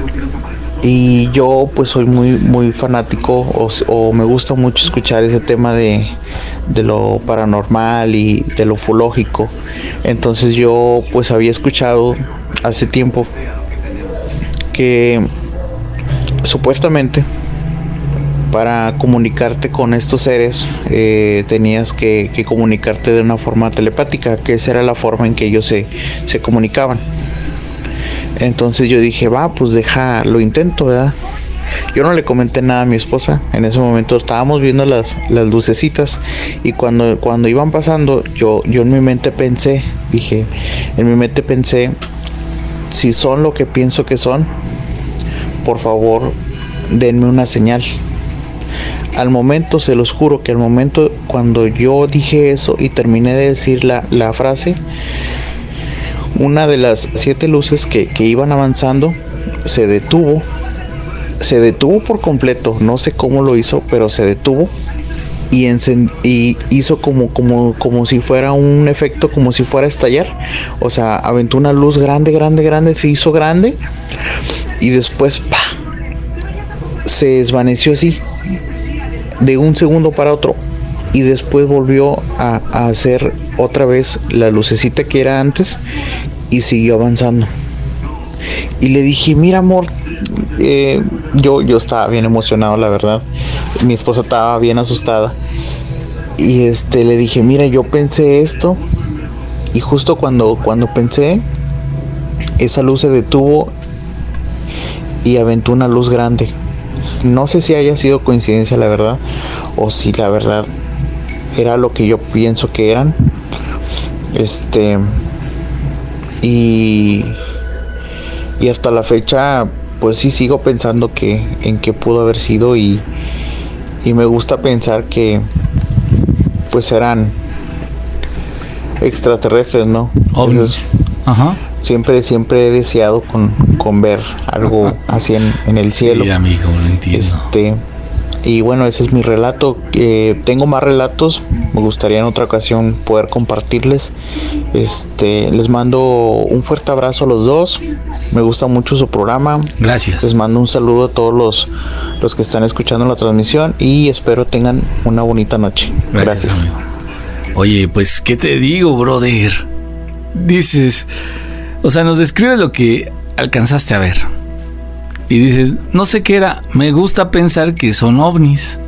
Y yo pues soy muy muy fanático o, o me gusta mucho escuchar ese tema de, de lo paranormal y de lo ufológico. Entonces yo pues había escuchado hace tiempo que supuestamente para comunicarte con estos seres eh, tenías que, que comunicarte de una forma telepática, que esa era la forma en que ellos se, se comunicaban. Entonces yo dije, va, pues deja, lo intento, ¿verdad? Yo no le comenté nada a mi esposa. En ese momento estábamos viendo las, las lucecitas y cuando, cuando iban pasando, yo, yo en mi mente pensé, dije, en mi mente pensé, si son lo que pienso que son, por favor, denme una señal. al momento, se los juro que al momento cuando yo dije eso y terminé de decir la, la frase, una de las siete luces que, que iban avanzando se detuvo, se detuvo por completo, no sé cómo lo hizo, pero se detuvo y, encend- y hizo como, como, como si fuera un efecto, como si fuera a estallar. O sea, aventó una luz grande, grande, grande, se hizo grande y después ¡pah! Se desvaneció así, de un segundo para otro, y después volvió a, a hacer otra vez la lucecita que era antes y siguió avanzando. Y le dije, mira amor, eh, yo, yo estaba bien emocionado, la verdad. Mi esposa estaba bien asustada. Y este le dije, mira, yo pensé esto. Y justo cuando, cuando pensé, esa luz se detuvo y aventó una luz grande. No sé si haya sido coincidencia, la verdad, o si la verdad era lo que yo pienso que eran. Este y y hasta la fecha pues sí sigo pensando que en qué pudo haber sido, y y me gusta pensar que pues eran extraterrestres, ¿no? Entonces, ajá. Siempre, siempre he deseado con, con ver algo así en, en el cielo. Sí, amigo, lo entiendo. Este, y bueno, ese es mi relato. Eh, tengo más relatos. Me gustaría en otra ocasión poder compartirles. Este, les mando un fuerte abrazo a los dos. Me gusta mucho su programa. Gracias. Les mando un saludo a todos los, los que están escuchando la transmisión y espero tengan una bonita noche. Gracias. Gracias. Oye, pues, ¿qué te digo, brother? Dices... O sea, nos describe lo que alcanzaste a ver. Y dices, no sé qué era, me gusta pensar que son ovnis.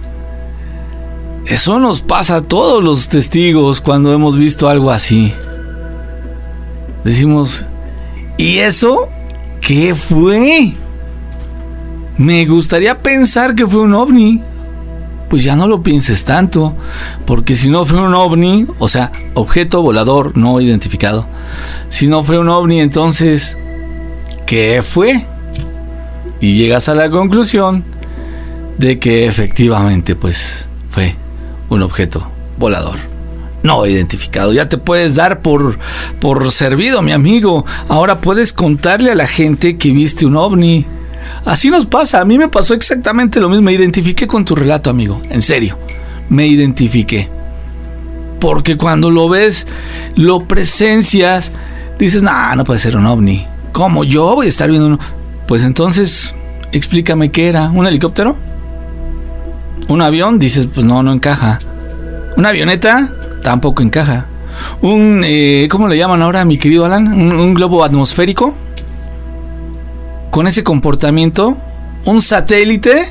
Eso nos pasa a todos los testigos cuando hemos visto algo así. Decimos, ¿y eso qué fue? Me gustaría pensar que fue un ovni. Pues ya no lo pienses tanto, porque si no fue un ovni, o sea, objeto volador no identificado, si no fue un ovni, entonces, ¿qué fue? Y llegas a la conclusión de que efectivamente, pues, fue un objeto volador no identificado. Ya te puedes dar por, por servido, mi amigo. Ahora puedes contarle a la gente que viste un ovni. Así nos pasa, a mí me pasó exactamente lo mismo. Me identifiqué con tu relato, amigo, en serio, me identifiqué. Porque cuando lo ves, lo presencias, dices, nah, no puede ser un ovni. ¿Cómo yo voy a estar viendo uno? Pues entonces, explícame qué era. ¿Un helicóptero? ¿Un avión? Dices, pues no, no encaja. ¿Una avioneta? Tampoco encaja. ¿Un, eh, cómo le llaman ahora, mi querido Alan? ¿Un, un globo atmosférico? Con ese comportamiento, un satélite.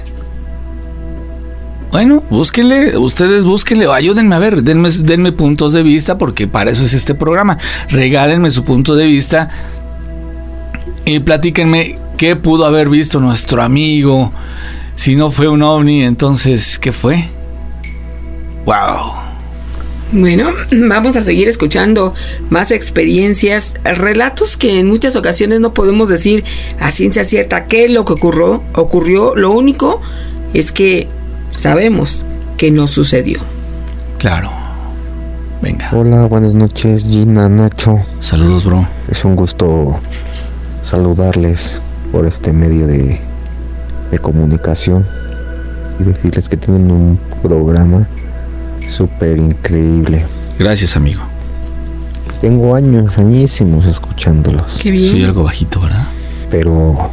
Bueno, búsquenle, ustedes búsquenle, o ayúdenme a ver, denme, denme puntos de vista, porque para eso es este programa. Regálenme su punto de vista y platíquenme qué pudo haber visto nuestro amigo. Si no fue un ovni, entonces, ¿qué fue? ¡Wow! Bueno, vamos a seguir escuchando más experiencias, relatos que en muchas ocasiones no podemos decir a ciencia cierta qué es lo que ocurrió, ocurrió. Lo único es que sabemos que no sucedió. Claro. Venga. Hola, buenas noches, Gina, Nacho. Saludos, bro. Es un gusto saludarles por este medio de, de comunicación y decirles que tienen un programa súper increíble. Gracias, amigo. Tengo años, añísimos escuchándolos. Qué bien. Soy algo bajito, ¿verdad? Pero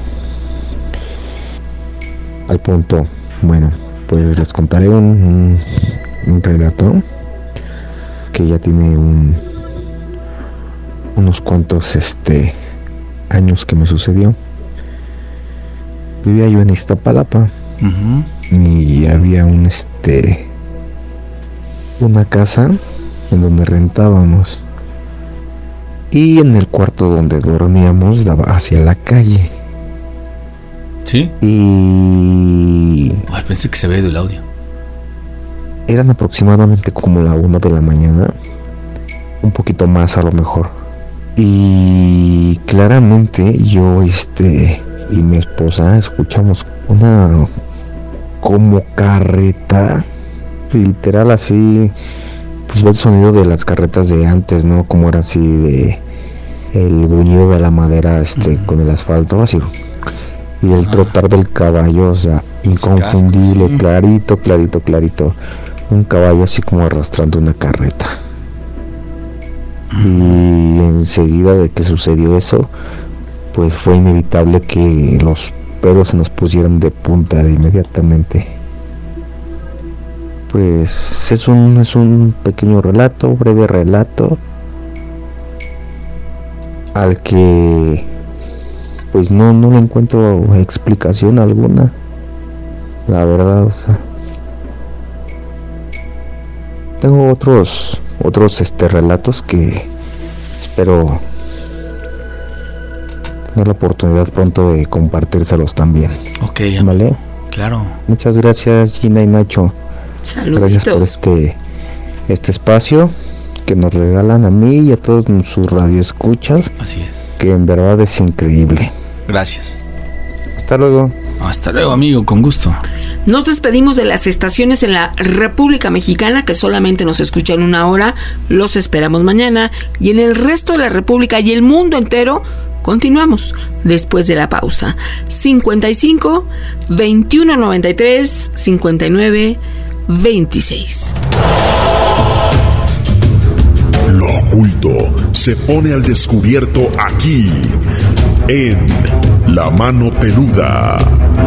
al punto, bueno, pues les contaré un, un, un relato que ya tiene un, unos cuantos este años que me sucedió. Vivía yo en Iztapalapa. Uh-huh. Y había un este una casa en donde rentábamos, y en el cuarto donde dormíamos daba hacia la calle. ¿Sí? Y ay, pensé que se veía del audio. Eran aproximadamente como la una de la mañana, un poquito más a lo mejor, y claramente yo este y mi esposa escuchamos una como carreta, literal así, pues ve el sonido de las carretas de antes, ¿no? Como era así de el gruñido de la madera, este, uh-huh. con el asfalto, así, y el trotar del caballo, o sea, inconfundible, cascos, sí. clarito, clarito, clarito, un caballo así como arrastrando una carreta. Uh-huh. Y enseguida de que sucedió eso, pues fue inevitable que los pelos se nos pusieran de punta de inmediatamente. Pues es un es un pequeño relato, breve relato, al que pues no no le encuentro explicación alguna, la verdad. O sea, tengo otros otros este relatos que espero tener la oportunidad pronto de compartírselos también. Ok, ¿vale? Claro. Muchas gracias, Gina y Nacho. Saluditos. Gracias por este este espacio que nos regalan a mí y a todos sus radioescuchas. Así es. Que en verdad es increíble. Gracias. Hasta luego. Hasta luego, amigo, con gusto. Nos despedimos de las estaciones en la República Mexicana que solamente nos escuchan una hora. Los esperamos mañana. Y en el resto de la República y el mundo entero, continuamos después de la pausa. cincuenta y cinco, veintiuno noventa y tres, cincuenta y nueve, veintiséis. Lo oculto se pone al descubierto aquí, en La Mano Peluda.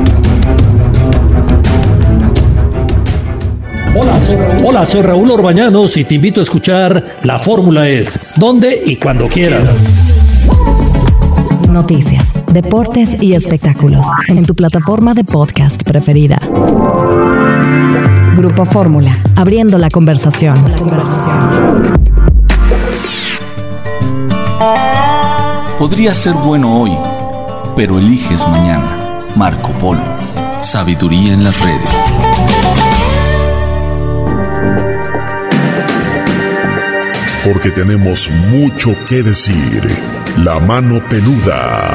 Hola soy, Raúl. Hola, soy Raúl Orbañanos y te invito a escuchar La Fórmula Es, donde y cuando quieras. Noticias, deportes y espectáculos en tu plataforma de podcast preferida. Grupo Fórmula, abriendo la conversación. La conversación. Podría ser bueno hoy, pero eliges mañana. Marco Polo. Sabiduría en las redes. Porque tenemos mucho que decir. La Mano Peluda.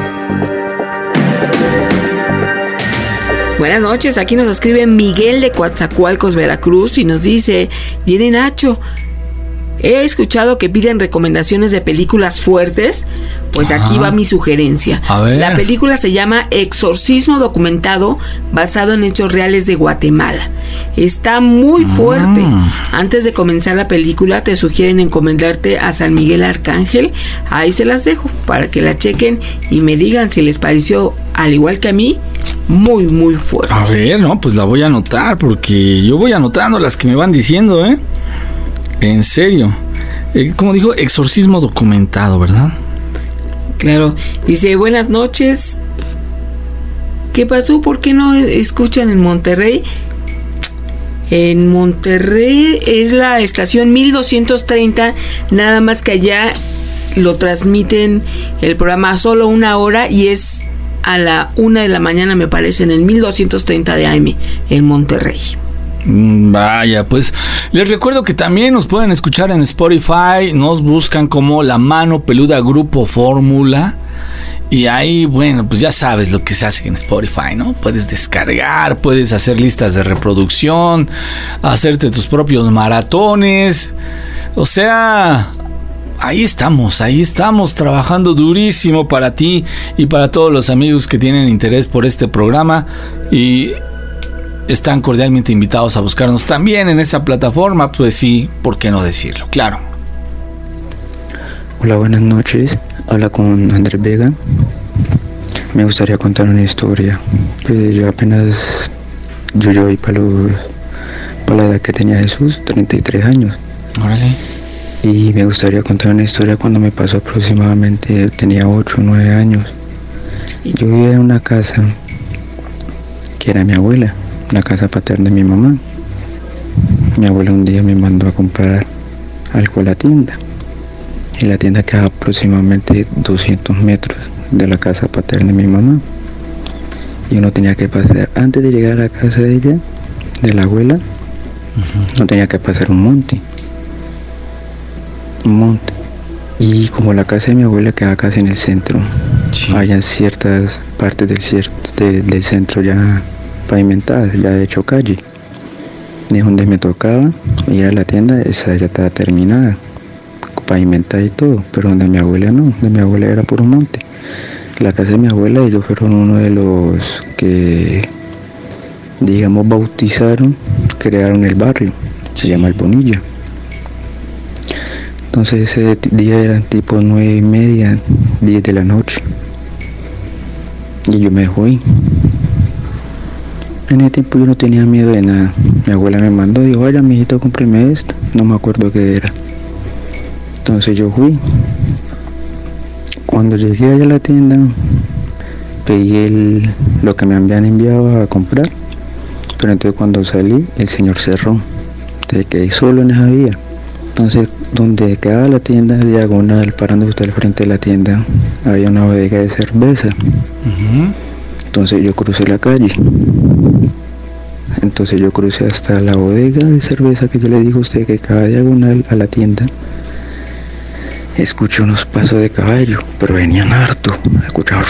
Buenas noches, aquí nos escribe Miguel de Coatzacoalcos, Veracruz, y nos dice: Jenny, Nacho, he escuchado que piden recomendaciones de películas fuertes. Pues Ajá. aquí va mi sugerencia. A ver. La película se llama Exorcismo Documentado, basado en hechos reales de Guatemala. Está muy fuerte. Mm. Antes de comenzar la película te sugieren encomendarte a San Miguel Arcángel. Ahí se las dejo para que la chequen y me digan si les pareció, al igual que a mí, muy muy fuerte. A ver, no, pues la voy a anotar, porque yo voy anotando las que me van diciendo, ¿eh? En serio. Eh, como dijo, exorcismo documentado, ¿verdad? Claro. Dice: buenas noches. ¿Qué pasó? ¿Por qué no escuchan en Monterrey? En Monterrey es la estación mil doscientos treinta, nada más que allá lo transmiten el programa solo una hora y es a la una de la mañana, me parece, en el mil doscientos treinta de A M en Monterrey. Vaya, pues les recuerdo que también nos pueden escuchar en Spotify. Nos buscan como La Mano Peluda Grupo Fórmula. Y ahí, bueno, pues ya sabes lo que se hace en Spotify, ¿no? Puedes descargar, puedes hacer listas de reproducción, hacerte tus propios maratones. O sea, ahí estamos, ahí estamos trabajando durísimo para ti y para todos los amigos que tienen interés por este programa. Y están cordialmente invitados a buscarnos también en esa plataforma. Pues sí, ¿por qué no decirlo? Claro. Hola, buenas noches. Habla con Andrés Vega. Me gustaría contar una historia. Pues yo apenas, yo yo voy para, los, para la edad que tenía Jesús, treinta y tres años. Órale. Y me gustaría contar una historia cuando me pasó aproximadamente, tenía ocho o nueve años. Yo vivía en una casa que era mi abuela, la casa paterna de mi mamá. Mi abuela un día me mandó a comprar algo a la tienda. Y la tienda quedaba aproximadamente doscientos metros de la casa paterna de mi mamá. Y uno tenía que pasar, antes de llegar a la casa de ella, de la abuela, uh-huh. no tenía que pasar un monte. Un monte. Y como la casa de mi abuela quedaba casi en el centro, sí. había ciertas partes del, cier- de, del centro ya pavimentada, ya de hecho calle. De donde me tocaba ir a la tienda, esa ya estaba terminada, pavimentada y todo, pero donde mi abuela no, donde mi abuela era puro monte. La casa de mi abuela, ellos fueron uno de los que, digamos, bautizaron, crearon el barrio, se llama El Bonilla. Entonces ese día eran tipo nueve y media, diez de la noche, y yo me fui. En ese tiempo yo no tenía miedo de nada. Mi abuela me mandó, dijo, vaya mijito, cómpreme esto, no me acuerdo qué era. Entonces yo fui. Cuando llegué allá a la tienda, pedí el, lo que me habían enviado a comprar, pero entonces cuando salí, el señor cerró. Entonces quedé solo en esa vía. Entonces, donde quedaba la tienda, diagonal, parando usted al frente de la tienda, había una bodega de cerveza. Uh-huh. Entonces yo crucé la calle. Entonces yo crucé hasta la bodega de cerveza que yo le dije a usted que cada diagonal a la tienda. Escuché unos pasos de caballo, pero venían harto. Escuchaba,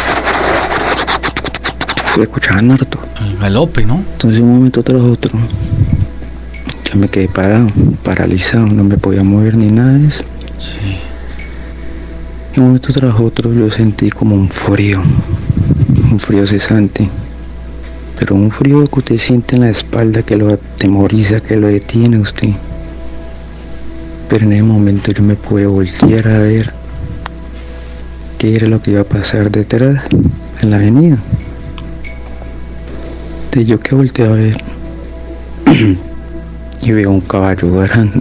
escuchaban harto. El galope, ¿no? Entonces un momento tras otro, yo me quedé parado, paralizado, no me podía mover ni nada de eso. Sí. Y un momento tras otro yo sentí como un frío, un frío cesante, pero un frío que usted siente en la espalda que lo atemoriza, que lo detiene a usted. Pero en ese momento yo me pude voltear a ver qué era lo que iba a pasar detrás, en la avenida. Entonces yo que volteé a ver y veo un caballo grande.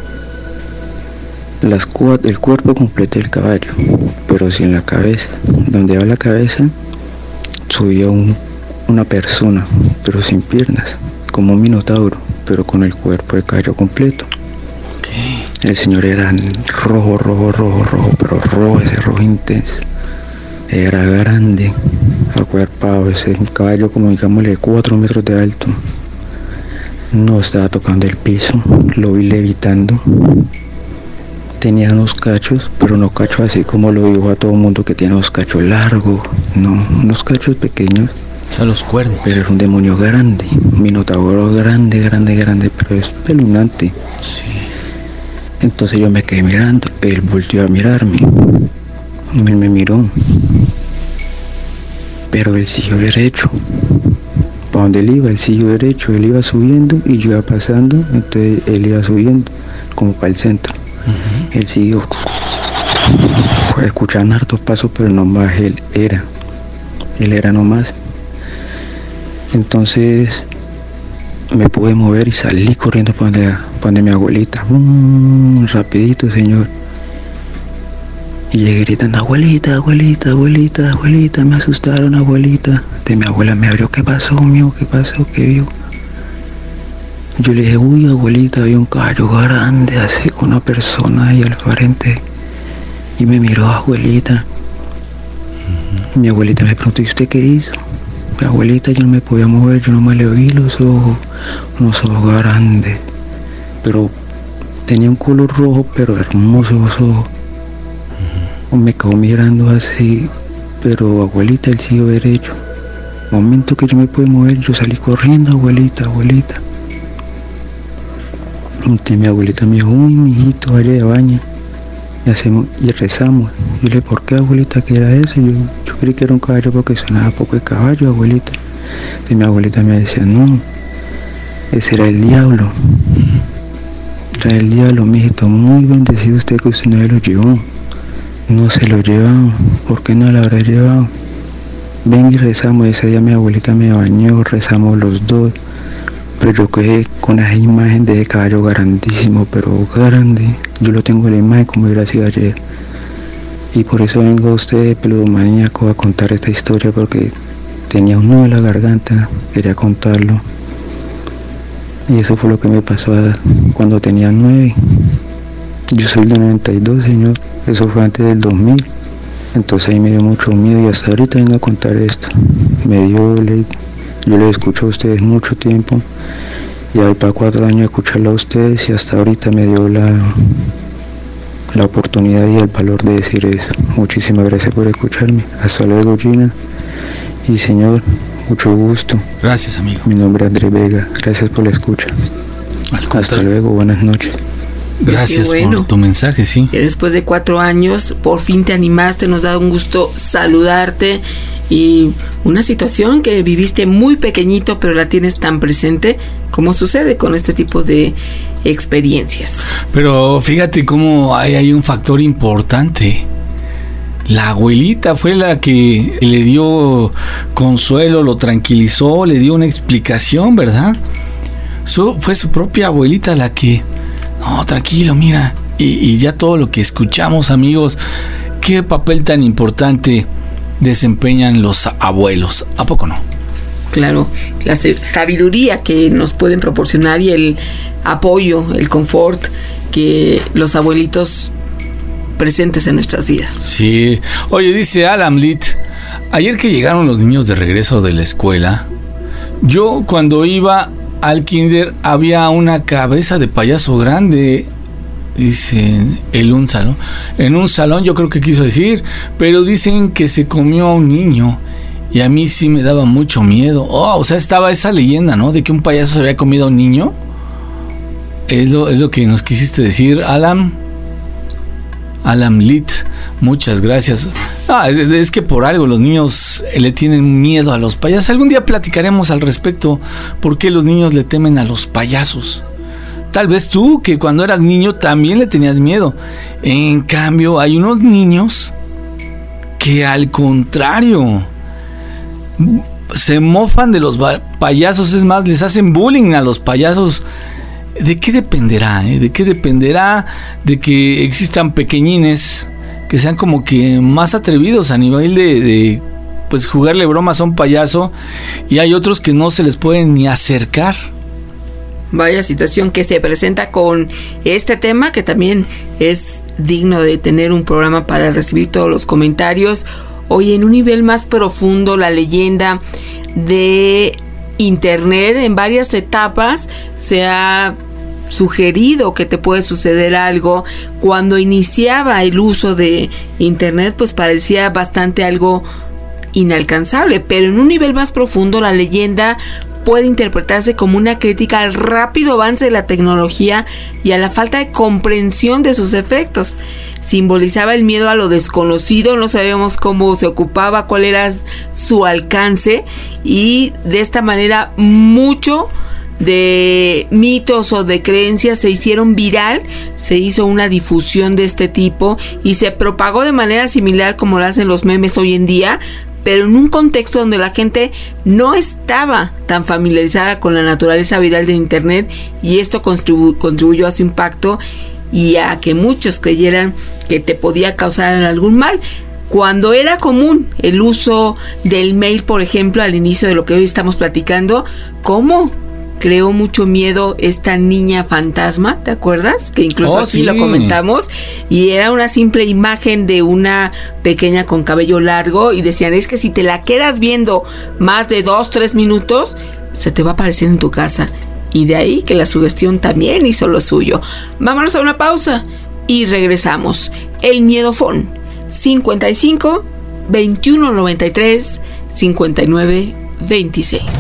Las cu- el cuerpo completo del caballo, pero sin la cabeza. Donde va la cabeza, subía un, una persona, pero sin piernas, como un minotauro, pero con el cuerpo de caballo completo. Okay. El señor era rojo, rojo, rojo, rojo, pero rojo, ese rojo intenso. Era grande, acuerpado, ese caballo como digámosle cuatro metros de alto. No estaba tocando el piso, lo vi levitando. Tenía unos cachos, pero no cachos así como lo digo a todo el mundo que tiene unos cachos largos, no, unos cachos pequeños. O sea, los cuernos. Pero era un demonio grande, un minotauro grande, grande, grande, pero es espeluznante. Sí. Entonces yo me quedé mirando, él volvió a mirarme, él me miró, pero él siguió derecho. ¿Para dónde él iba? Él siguió derecho, él iba subiendo y yo iba pasando, entonces él iba subiendo, como para el centro. Uh-huh. Él siguió, escuchaban hartos pasos, pero no más él era, él era nomás. Entonces me pude mover y salí corriendo para donde, para donde mi abuelita, um, rapidito señor, y llegué gritando, abuelita, abuelita, abuelita, abuelita, me asustaron, abuelita. De mi abuela me abrió, ¿qué pasó, mío? ¿Qué pasó? ¿Qué vio? Yo le dije, uy, abuelita, había un caballo grande, así con una persona ahí al frente, y me miró, abuelita. Uh-huh. Mi abuelita me preguntó, ¿y usted qué hizo? Mi abuelita, yo no me podía mover, yo no me le vi los ojos, unos ojos grandes, pero tenía un color rojo, pero hermosos ojos. Uh-huh. Me quedó mirando así, pero abuelita, él siguió derecho. Momento que yo me pude mover, yo salí corriendo, abuelita, abuelita. Entonces mi abuelita me dijo, uy, mijito, vaya de baño. Y, hacemos, y rezamos. Y le dije, ¿por qué, abuelita, qué era eso? Yo, yo creí que era un caballo porque sonaba poco de caballo, abuelita. Entonces mi abuelita me decía, no, ese era el diablo. Era el diablo, mijito, muy bendecido usted que usted no se lo llevó. No se lo llevaba, ¿por qué no lo habrá llevado? Ven y rezamos, ese día mi abuelita me bañó, rezamos los dos. Pero yo quedé con esa imagen de ese caballo grandísimo, pero grande. Yo lo tengo en la imagen como hubiera sido ayer. Y por eso vengo a usted, peludomaníaco, a contar esta historia, porque tenía un nudo en la garganta, quería contarlo. Y eso fue lo que me pasó cuando tenía nueve. Yo soy del noventa y dos, señor. Eso fue antes del dos mil. Entonces ahí me dio mucho miedo y hasta ahorita vengo a contar esto. Me dio... Le, yo les escucho a ustedes mucho tiempo. Ya voy para cuatro años de escucharlo a ustedes y hasta ahorita me dio la, la oportunidad y el valor de decir eso. Muchísimas gracias por escucharme. Hasta luego, Gina. Y señor, mucho gusto. Gracias, amigo. Mi nombre es André Vega. Gracias por la escucha. Hasta luego, buenas noches. Gracias bueno, por tu mensaje, sí. Que después de cuatro años, por fin te animaste, nos da un gusto saludarte. Y una situación que viviste muy pequeñito, pero la tienes tan presente, como sucede con este tipo de experiencias. Pero fíjate cómo hay, hay un factor importante. La abuelita fue la que le dio consuelo, lo tranquilizó, le dio una explicación, ¿verdad? So, fue su propia abuelita la que... No, tranquilo, mira. Y, y ya todo lo que escuchamos, amigos, qué papel tan importante desempeñan los abuelos. ¿A poco no? Claro, la sabiduría que nos pueden proporcionar y el apoyo, el confort que los abuelitos presentes en nuestras vidas. Sí. Oye, dice Alan Lit, ayer que llegaron los niños de regreso de la escuela, yo cuando iba al kinder había una cabeza de payaso grande, dice, en un salón. En un salón, yo creo que quiso decir, pero dicen que se comió a un niño y a mí sí me daba mucho miedo. Oh, o sea, estaba esa leyenda, ¿no? De que un payaso se había comido a un niño. Es lo, es lo que nos quisiste decir, Alan. Alan Lit, muchas gracias. Ah, es, es que por algo los niños le tienen miedo a los payasos. Algún día platicaremos al respecto por qué los niños le temen a los payasos. Tal vez tú, que cuando eras niño también le tenías miedo. En cambio, hay unos niños que al contrario se mofan de los payasos. Es más, les hacen bullying a los payasos. ¿De qué dependerá? Eh? ¿De qué dependerá de que existan pequeñines que sean como que más atrevidos a nivel de, de pues jugarle bromas a un payaso, y hay otros que no se les pueden ni acercar? Vaya situación que se presenta con este tema, que también es digno de tener un programa para recibir todos los comentarios. Hoy, en un nivel más profundo, la leyenda de Internet en varias etapas se ha sugerido que te puede suceder algo. Cuando iniciaba el uso de Internet, pues parecía bastante algo inalcanzable, pero en un nivel más profundo la leyenda puede interpretarse como una crítica al rápido avance de la tecnología y a la falta de comprensión de sus efectos. Simbolizaba el miedo a lo desconocido, no sabíamos cómo se ocupaba, cuál era su alcance, y de esta manera mucho de mitos o de creencias se hicieron viral, se hizo una difusión de este tipo y se propagó de manera similar como lo hacen los memes hoy en día, pero en un contexto donde la gente no estaba tan familiarizada con la naturaleza viral de Internet, y esto contribu- contribuyó a su impacto y a que muchos creyeran que te podía causar algún mal. Cuando era común el uso del mail, por ejemplo, al inicio de lo que hoy estamos platicando, ¿cómo creó mucho miedo esta niña fantasma? ¿Te acuerdas? Que incluso oh, aquí sí. lo comentamos, y era una simple imagen de una pequeña con cabello largo, y decían, es que si te la quedas viendo más de dos, tres minutos, se te va a aparecer en tu casa. Y de ahí que la sugestión también hizo lo suyo. Vámonos a una pausa y regresamos. El Miedofón, cincuenta y cinco, veintiuno noventa y tres, cincuenta y nueve veintiséis.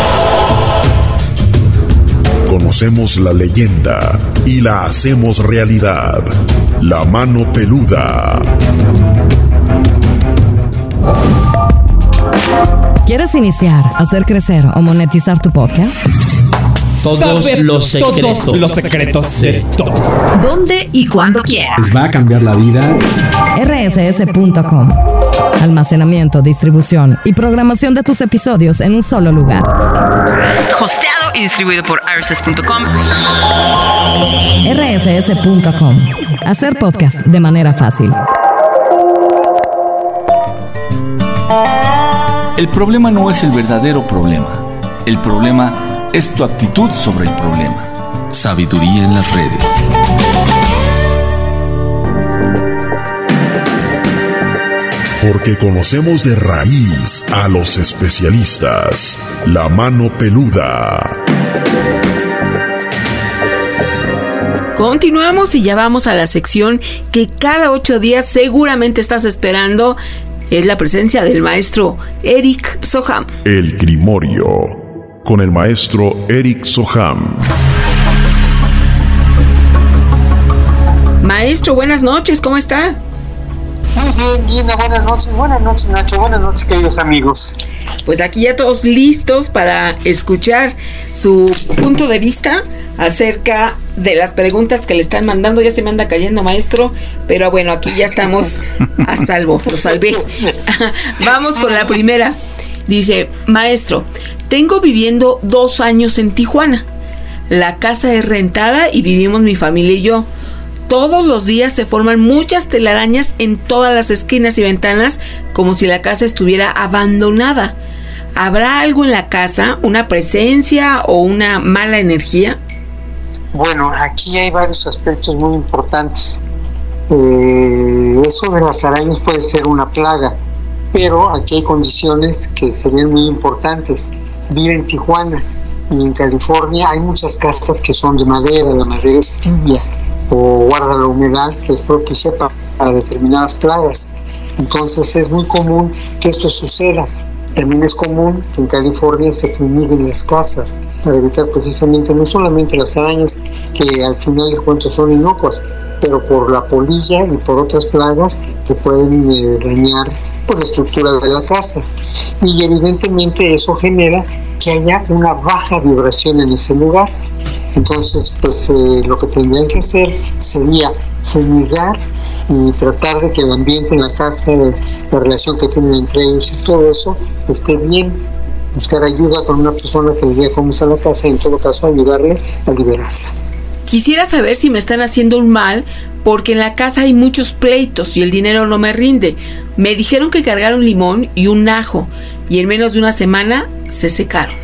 Conocemos la leyenda y la hacemos realidad. La mano peluda. ¿Quieres iniciar, hacer crecer o monetizar tu podcast? Todos Saber los secretos. Todos los secretos de todos. ¿Dónde y cuándo quieras? Les va a cambiar la vida. R S S punto com. Almacenamiento, distribución y programación de tus episodios en un solo lugar. Hosteado y distribuido por R S S punto com. R S S punto com. Hacer podcast de manera fácil. El problema no es el verdadero problema. El problema es tu actitud sobre el problema. Sabiduría en las redes. Porque conocemos de raíz a los especialistas. La mano peluda. Continuamos y ya vamos a la sección que cada ocho días seguramente estás esperando. es la presencia del maestro Eric Soham. El Grimorio, con el maestro Eric Soham. Maestro, buenas noches, ¿cómo está? Muy bien, Gina, buenas noches, buenas noches, Nacho, buenas noches, queridos amigos. Pues aquí ya todos listos para escuchar su punto de vista acerca de las preguntas que le están mandando. Ya se me anda cayendo, maestro, pero bueno, aquí ya estamos a salvo, lo salvé. Vamos con la primera. Dice, maestro, tengo viviendo dos años en Tijuana. La casa es rentada y vivimos mi familia y yo. Todos los días se forman muchas telarañas en todas las esquinas y ventanas, como si la casa estuviera abandonada. ¿Habrá algo en la casa, una presencia o una mala energía? Bueno, aquí hay varios aspectos muy importantes. Eh, eso de las arañas puede ser una plaga, pero aquí hay condiciones que serían muy importantes. Vive en Tijuana y en California hay muchas casas que son de madera, la madera es tibia o guarda la humedad, que es propicia para, para determinadas plagas. Entonces es muy común que esto suceda. También es común que en California se fumiguen las casas para evitar precisamente no solamente las arañas, que al final de cuentas son inocuas, pero por la polilla y por otras plagas que pueden eh, dañar por la estructura de la casa. Y evidentemente eso genera que haya una baja vibración en ese lugar. Entonces, pues eh, lo que tendrían que hacer sería fumigar y tratar de que el ambiente en la casa, la relación que tienen entre ellos y todo eso, esté bien. Buscar ayuda con una persona que le diga cómo está la casa y en todo caso ayudarle a liberarla. Quisiera saber si me están haciendo un mal, porque en la casa hay muchos pleitos y el dinero no me rinde. Me dijeron que cargaron limón y un ajo y en menos de una semana se secaron.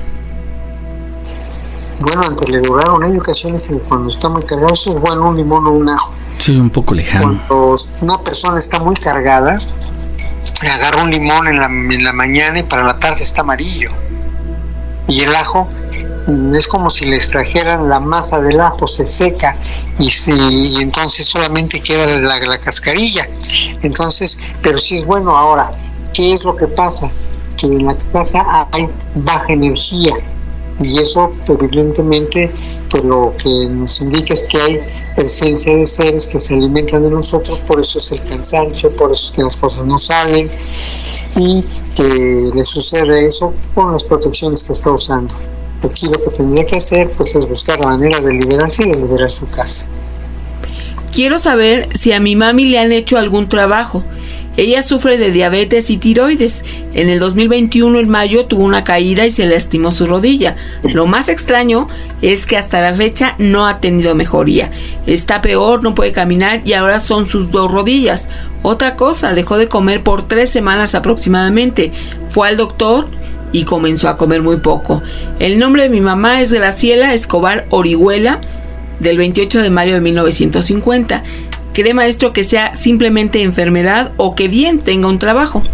Bueno, antes le duraron, hay ocasiones en que cuando está muy cargado, eso es bueno, un limón o un ajo. Sí, un poco lejano. Cuando una persona está muy cargada, agarra un limón en la, en la mañana y para la tarde está amarillo. Y el ajo es como si le extrajeran la masa del ajo, se seca y, se, y entonces solamente queda la, la cascarilla. Entonces, pero sí es bueno. Ahora, ¿qué es lo que pasa? Que en la casa hay baja energía. Y eso evidentemente pues lo que nos indica es que hay presencia de seres que se alimentan de nosotros, por eso es el cansancio, por eso es que las cosas no salen y que le sucede eso con las protecciones que está usando. Aquí lo que tendría que hacer pues es buscar la manera de liberarse y de liberar su casa. Quiero saber si a mi mami le han hecho algún trabajo. Ella sufre de diabetes y tiroides. En el dos mil veintiuno, en mayo, tuvo una caída y se lastimó su rodilla. Lo más extraño es que hasta la fecha no ha tenido mejoría. Está peor, no puede caminar y ahora son sus dos rodillas. Otra cosa, dejó de comer por tres semanas aproximadamente. Fue al doctor y comenzó a comer muy poco. El nombre de mi mamá es Graciela Escobar Orihuela, del veintiocho de mayo de mil novecientos cincuenta. ¿Cree, maestro, que sea simplemente enfermedad o que bien tenga un trabajo?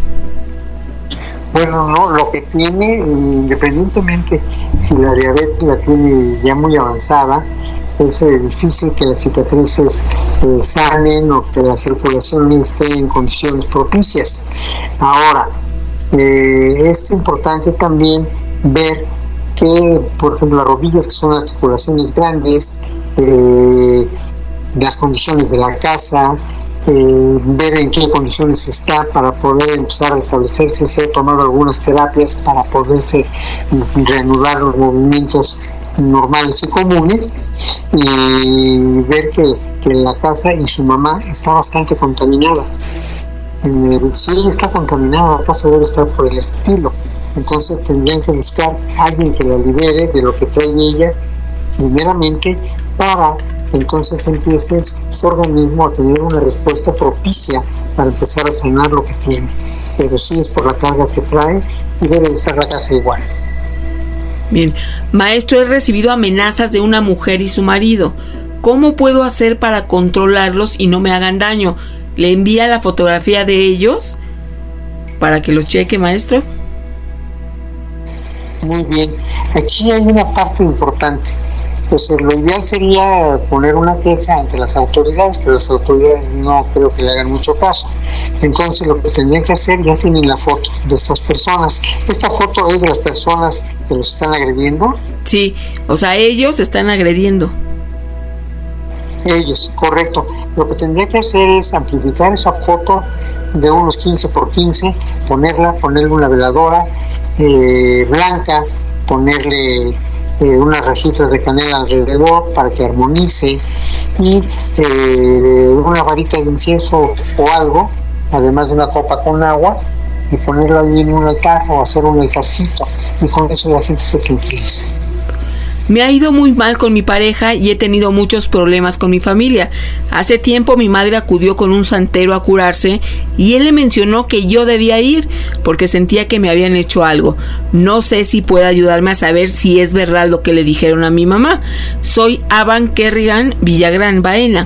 Bueno, no, lo que tiene, independientemente si la diabetes la tiene ya muy avanzada, es difícil que las cicatrices eh, sanen o que la circulación esté en condiciones propicias. Ahora, eh, es importante también ver que, por ejemplo, las rodillas, que son articulaciones grandes, eh, las condiciones de la casa, eh, ver en qué condiciones está para poder empezar a restablecerse. Se ha tomado algunas terapias para poderse reanudar los movimientos normales y comunes, y ver que, que la casa y su mamá está bastante contaminada. Eh, si ella está contaminada, la casa debe estar por el estilo. Entonces tendrían que buscar a alguien que la libere de lo que trae ella, primeramente, para entonces empiece su organismo a tener una respuesta propicia para empezar a sanar lo que tiene. Pero sí es por la carga que trae y debe estar la casa igual. Bien, maestro, he recibido amenazas de una mujer y su marido. ¿Cómo puedo hacer para controlarlos y no me hagan daño? ¿Le envía la fotografía de ellos para que los cheque, maestro? Muy bien, aquí hay una parte importante. pues lo ideal sería poner una queja ante las autoridades, pero las autoridades no creo que le hagan mucho caso. Entonces lo que tendrían que hacer, ya tienen la foto de estas personas. Esta foto es de las personas que los están agrediendo. Sí, o sea, ellos están agrediendo. Ellos, correcto. Lo que tendría que hacer es amplificar esa foto de unos quince por quince, ponerla, ponerle una veladora eh, blanca, ponerle eh, unas rajitas de canela alrededor para que armonice, y eh, una varita de incienso o algo, además de una copa con agua, y ponerla ahí en un altar o hacer un altarcito, y con eso la gente se tranquiliza. Me ha ido muy mal con mi pareja y he tenido muchos problemas con mi familia. Hace tiempo mi madre acudió con un santero a curarse y él le mencionó que yo debía ir porque sentía que me habían hecho algo. No sé si puede ayudarme a saber si es verdad lo que le dijeron a mi mamá. Soy Avan Kerrigan Villagrán, Baena.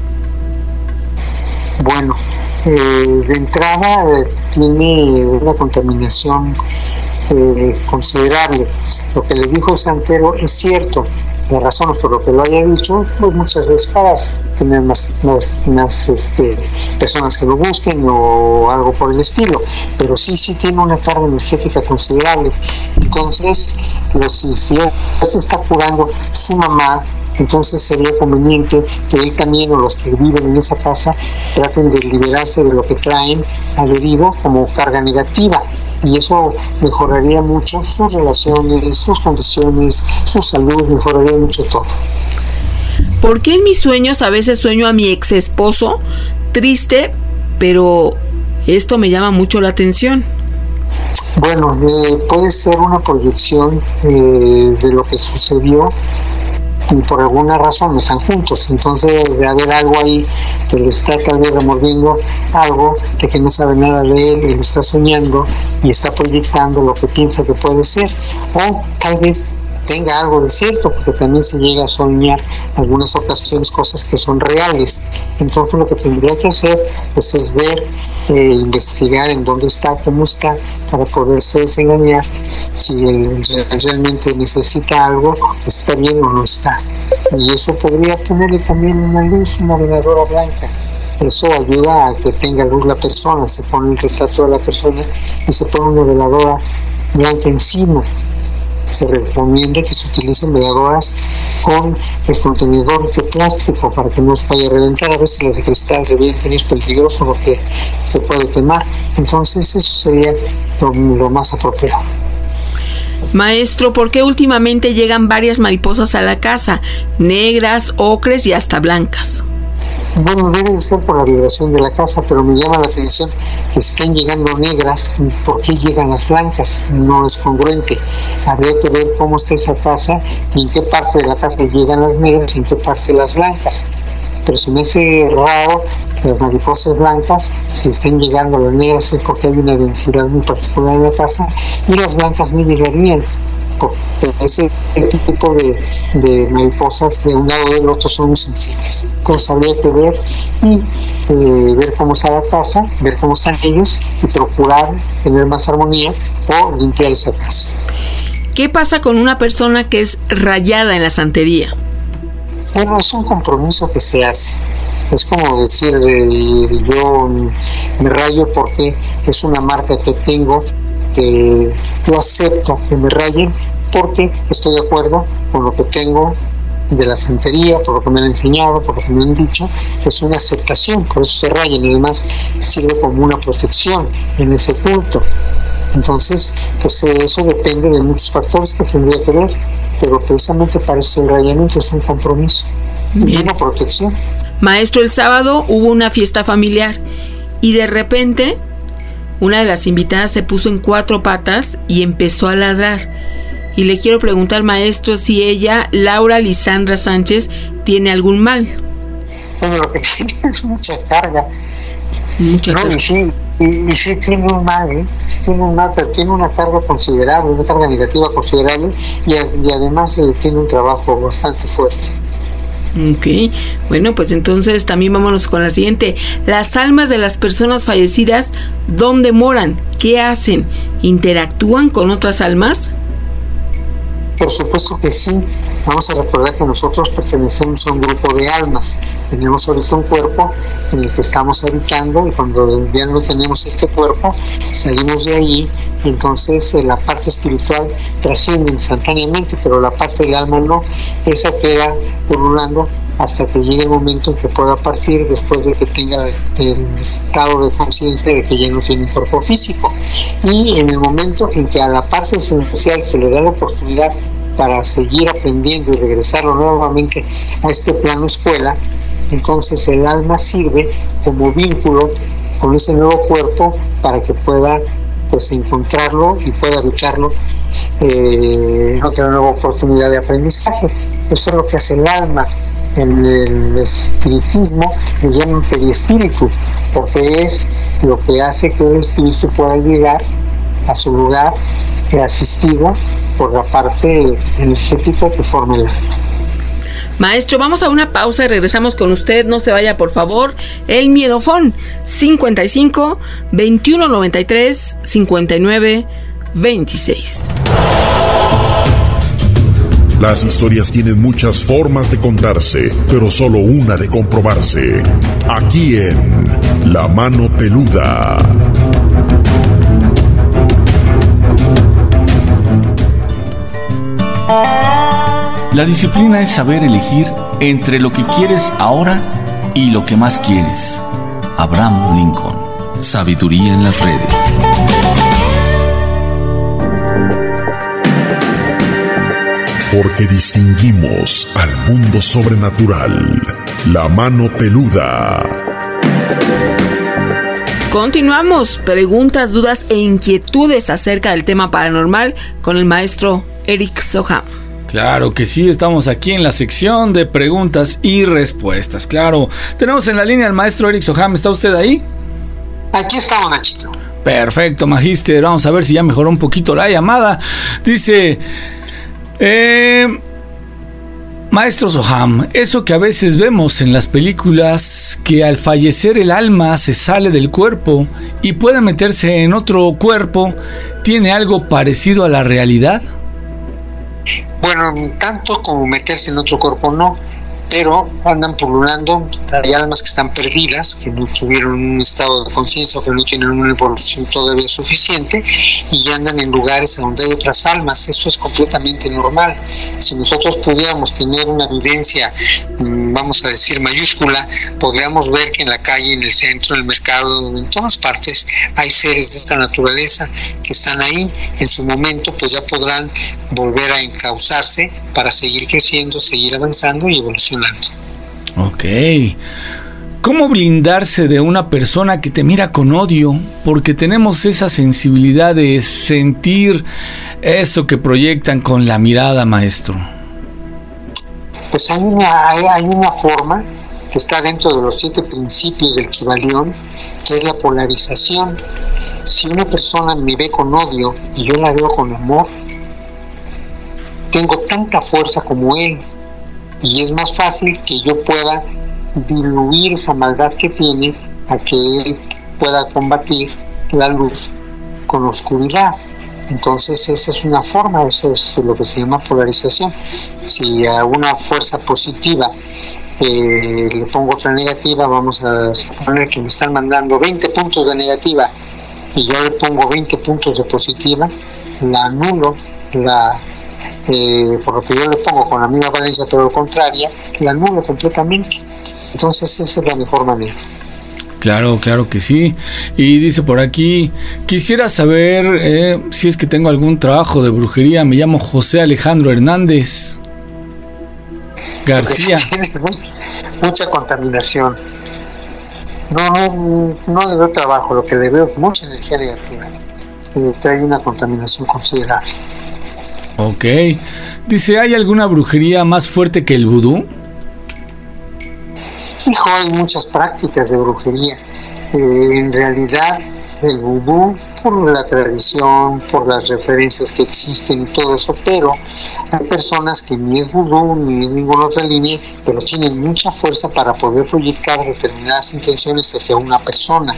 Bueno, eh, de entrada eh, tiene una contaminación Eh, considerable. Lo que le dijo el santero es cierto. Las razones por lo que lo haya dicho, pues muchas veces para tener más, más, más este, personas que lo busquen o algo por el estilo, pero sí, sí tiene una carga energética considerable. Entonces, los, si, si él se está curando su mamá, entonces sería conveniente que él también o los que viven en esa casa traten de liberarse de lo que traen adherido como carga negativa, y eso mejoraría mucho sus relaciones, sus condiciones, su salud, mejoraría mucho todo. ¿Por qué en mis sueños a veces sueño a mi ex esposo? Triste, pero esto me llama mucho la atención. Bueno, eh, puede ser una proyección eh, de lo que sucedió, y por alguna razón no están juntos, entonces debe haber algo ahí que le está tal vez remordiendo algo de que no sabe nada de él y lo está soñando y está proyectando lo que piensa que puede ser, o tal vez tenga algo de cierto, porque también se llega a soñar en algunas ocasiones cosas que son reales. Entonces lo que tendría que hacer pues es ver, eh, investigar en dónde está, cómo está, para poderse desengañar si él realmente necesita algo, está bien o no está. Y eso podría ponerle también una luz, una veladora blanca. Eso ayuda a que tenga luz la persona. Se pone el retrato de la persona y se pone una veladora blanca encima. Se recomienda que se utilicen veladoras con el contenedor de plástico para que no se vaya a reventar. A veces las de cristal revientan y es peligroso porque se puede quemar. Entonces eso sería lo, lo más apropiado. Maestro, ¿por qué últimamente llegan varias mariposas a la casa? Negras, ocres y hasta blancas. Bueno, debe de ser por la vibración de la casa, pero me llama la atención que estén llegando negras. ¿Por qué llegan las blancas? No es congruente. Habría que ver cómo está esa casa y en qué parte de la casa llegan las negras y en qué parte las blancas. Pero se me hace raro que las mariposas blancas, si estén llegando las negras, es porque hay una densidad muy particular en la casa, y las blancas no llegarían. Ese tipo de, de mariposas de un lado o del otro son muy sensibles. Entonces habría que ver y eh, ver cómo está la casa, ver cómo están ellos y procurar tener más armonía o limpiar esa casa. ¿Qué pasa con una persona que es rayada en la santería? Bueno, es un compromiso que se hace. Es como decir, eh, yo me rayo porque es una marca que tengo, que yo acepto que me rayen porque estoy de acuerdo con lo que tengo de la santería, por lo que me han enseñado, por lo que me han dicho. Es una aceptación, por eso se rayan, y además sirve como una protección en ese punto. Entonces, pues eso depende de muchos factores que tendría que ver, pero precisamente para eso el rayamiento es un compromiso y una protección. Maestro, el sábado hubo una fiesta familiar y de repente una de las invitadas se puso en cuatro patas y empezó a ladrar. Y le quiero preguntar, maestro, si ella, Laura Lisandra Sánchez, tiene algún mal. Bueno, lo que tiene es mucha carga. Mucha no, carga. Y sí, y, y sí tiene un mal, ¿eh? Sí tiene un mal, pero tiene una carga considerable, una carga negativa considerable, y, y además eh, tiene un trabajo bastante fuerte. Ok, bueno, pues entonces también vámonos con la siguiente. Las almas de las personas fallecidas, ¿dónde moran? ¿Qué hacen? ¿Interactúan con otras almas? Por supuesto que sí. Vamos a recordar que nosotros pertenecemos a un grupo de almas. Tenemos ahorita un cuerpo en el que estamos habitando, y cuando ya no tenemos este cuerpo, salimos de ahí, y entonces eh, la parte espiritual trasciende instantáneamente, pero la parte del alma no. Esa queda pululando hasta que llegue el momento en que pueda partir, después de que tenga el estado de conciencia de que ya no tiene un cuerpo físico. Y en el momento en que a la parte esencial se le da la oportunidad para seguir aprendiendo y regresarlo nuevamente a este plano escuela, entonces el alma sirve como vínculo con ese nuevo cuerpo para que pueda pues encontrarlo y pueda habitarlo eh, en otra nueva oportunidad de aprendizaje. Eso es lo que hace el alma. En el espiritismo le llaman perispíritu, porque es lo que hace que el espíritu pueda llegar a su lugar asistido por la parte energética que forma el alma. Maestro, vamos a una pausa y regresamos con usted. No se vaya, por favor. El Miedofón cincuenta y cinco, veintiuno noventa y tres, cincuenta y nueve, veintiséis. Las historias tienen muchas formas de contarse, pero solo una de comprobarse. Aquí en La Mano Peluda. La disciplina es saber elegir entre lo que quieres ahora y lo que más quieres. Abraham Lincoln. Sabiduría en las redes. Porque distinguimos al mundo sobrenatural. La Mano Peluda. Continuamos. Preguntas, dudas e inquietudes acerca del tema paranormal con el maestro Eric Soham. Claro que sí, estamos aquí en la sección de preguntas y respuestas. Claro, tenemos en la línea al maestro Eric Soham. ¿Está usted ahí? Aquí estamos, Nachito. Perfecto, magíster. Vamos a ver si ya mejoró un poquito la llamada. Dice... Eh, Maestro Soham, eso que a veces vemos en las películas, que al fallecer el alma se sale del cuerpo y puede meterse en otro cuerpo, ¿tiene algo parecido a la realidad? Bueno, tanto como meterse en otro cuerpo no, pero andan pululando. Hay almas que están perdidas, que no tuvieron un estado de conciencia o que no tienen una evolución todavía suficiente, y andan en lugares donde hay otras almas. Eso es completamente normal. Si nosotros pudiéramos tener una evidencia, vamos a decir mayúscula, podríamos ver que en la calle, en el centro, en el mercado, en todas partes hay seres de esta naturaleza que están ahí. En su momento pues ya podrán volver a encauzarse para seguir creciendo, seguir avanzando y evolucionando. Ok. ¿Cómo blindarse de una persona que te mira con odio? Porque tenemos esa sensibilidad de sentir eso que proyectan con la mirada, maestro. Pues hay una, hay, hay una forma que está dentro de los siete principios del Kybalión, que es la polarización. Si una persona me ve con odio y yo la veo con amor, tengo tanta fuerza como él, y es más fácil que yo pueda diluir esa maldad que tiene a que él pueda combatir la luz con la oscuridad. Entonces esa es una forma, eso es lo que se llama polarización. Si a una fuerza positiva eh, le pongo otra negativa, vamos a suponer que me están mandando veinte puntos de negativa y yo le pongo veinte puntos de positiva, la anulo, la Eh, por lo que yo le pongo con la misma valencia pero contraria, la anulo completamente. Entonces esa es la mejor manera. Claro, claro que sí. Y dice por aquí, quisiera saber eh, si es que tengo algún trabajo de brujería. Me llamo José Alejandro Hernández García. Tienes mucha contaminación. No, no, no le veo trabajo, lo que le veo es mucha energía negativa. Eh, que hay una contaminación considerable. Ok. Dice, ¿hay alguna brujería más fuerte que el vudú? Hijo, hay muchas prácticas de brujería. Eh, en realidad, el vudú, por la tradición, por las referencias que existen y todo eso, pero hay personas que ni es vudú ni es ninguna otra línea, pero tienen mucha fuerza para poder proyectar determinadas intenciones hacia una persona.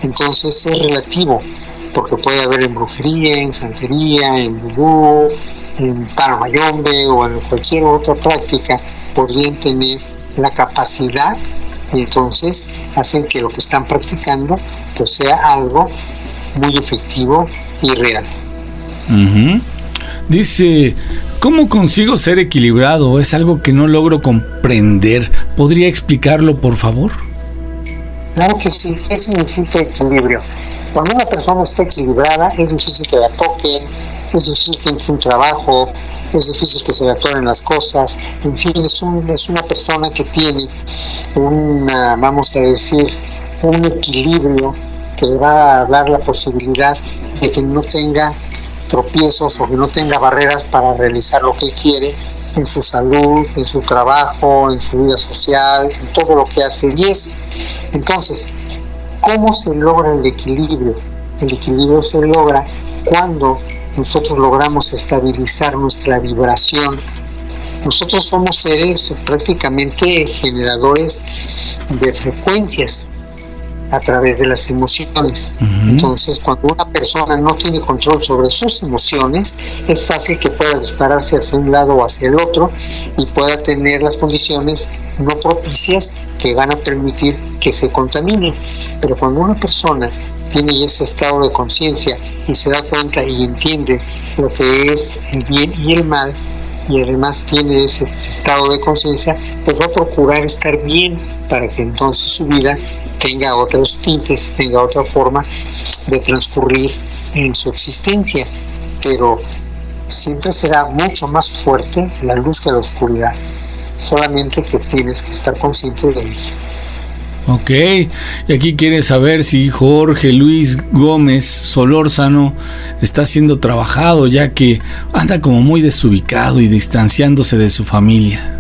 Entonces es relativo, porque puede haber en brujería, en santería, en vudú, en palo mayombe o en cualquier otra práctica, podrían tener la capacidad y entonces hacen que lo que están practicando pues sea algo muy efectivo y real. Uh-huh. Dice, ¿cómo consigo ser equilibrado? Es algo que no logro comprender. ¿Podría explicarlo, por favor? Claro que sí, ¿qué significa equilibrio? Cuando una persona está equilibrada, es difícil que la toquen, es difícil que entre un trabajo, es difícil que se le atoren las cosas, en fin, es, un, es una persona que tiene una, vamos a decir, un equilibrio que le va a dar la posibilidad de que no tenga tropiezos o que no tenga barreras para realizar lo que quiere en su salud, en su trabajo, en su vida social, en todo lo que hace y es. Entonces, ¿cómo se logra el equilibrio? El equilibrio se logra cuando nosotros logramos estabilizar nuestra vibración. Nosotros somos seres prácticamente generadores de frecuencias a través de las emociones. Uh-huh. Entonces, cuando una persona no tiene control sobre sus emociones, es fácil que pueda dispararse hacia un lado o hacia el otro y pueda tener las condiciones no propicias que van a permitir que se contamine. Pero cuando una persona tiene ese estado de conciencia y se da cuenta y entiende lo que es el bien y el mal, y además tiene ese estado de conciencia, pues va a procurar estar bien para que entonces su vida tenga otros tintes, tenga otra forma de transcurrir en su existencia. Pero siempre será mucho más fuerte la luz que la oscuridad, solamente que tienes que estar consciente de ello. Ok, y aquí quiere saber si Jorge Luis Gómez Solórzano está siendo trabajado, ya que anda como muy desubicado y distanciándose de su familia.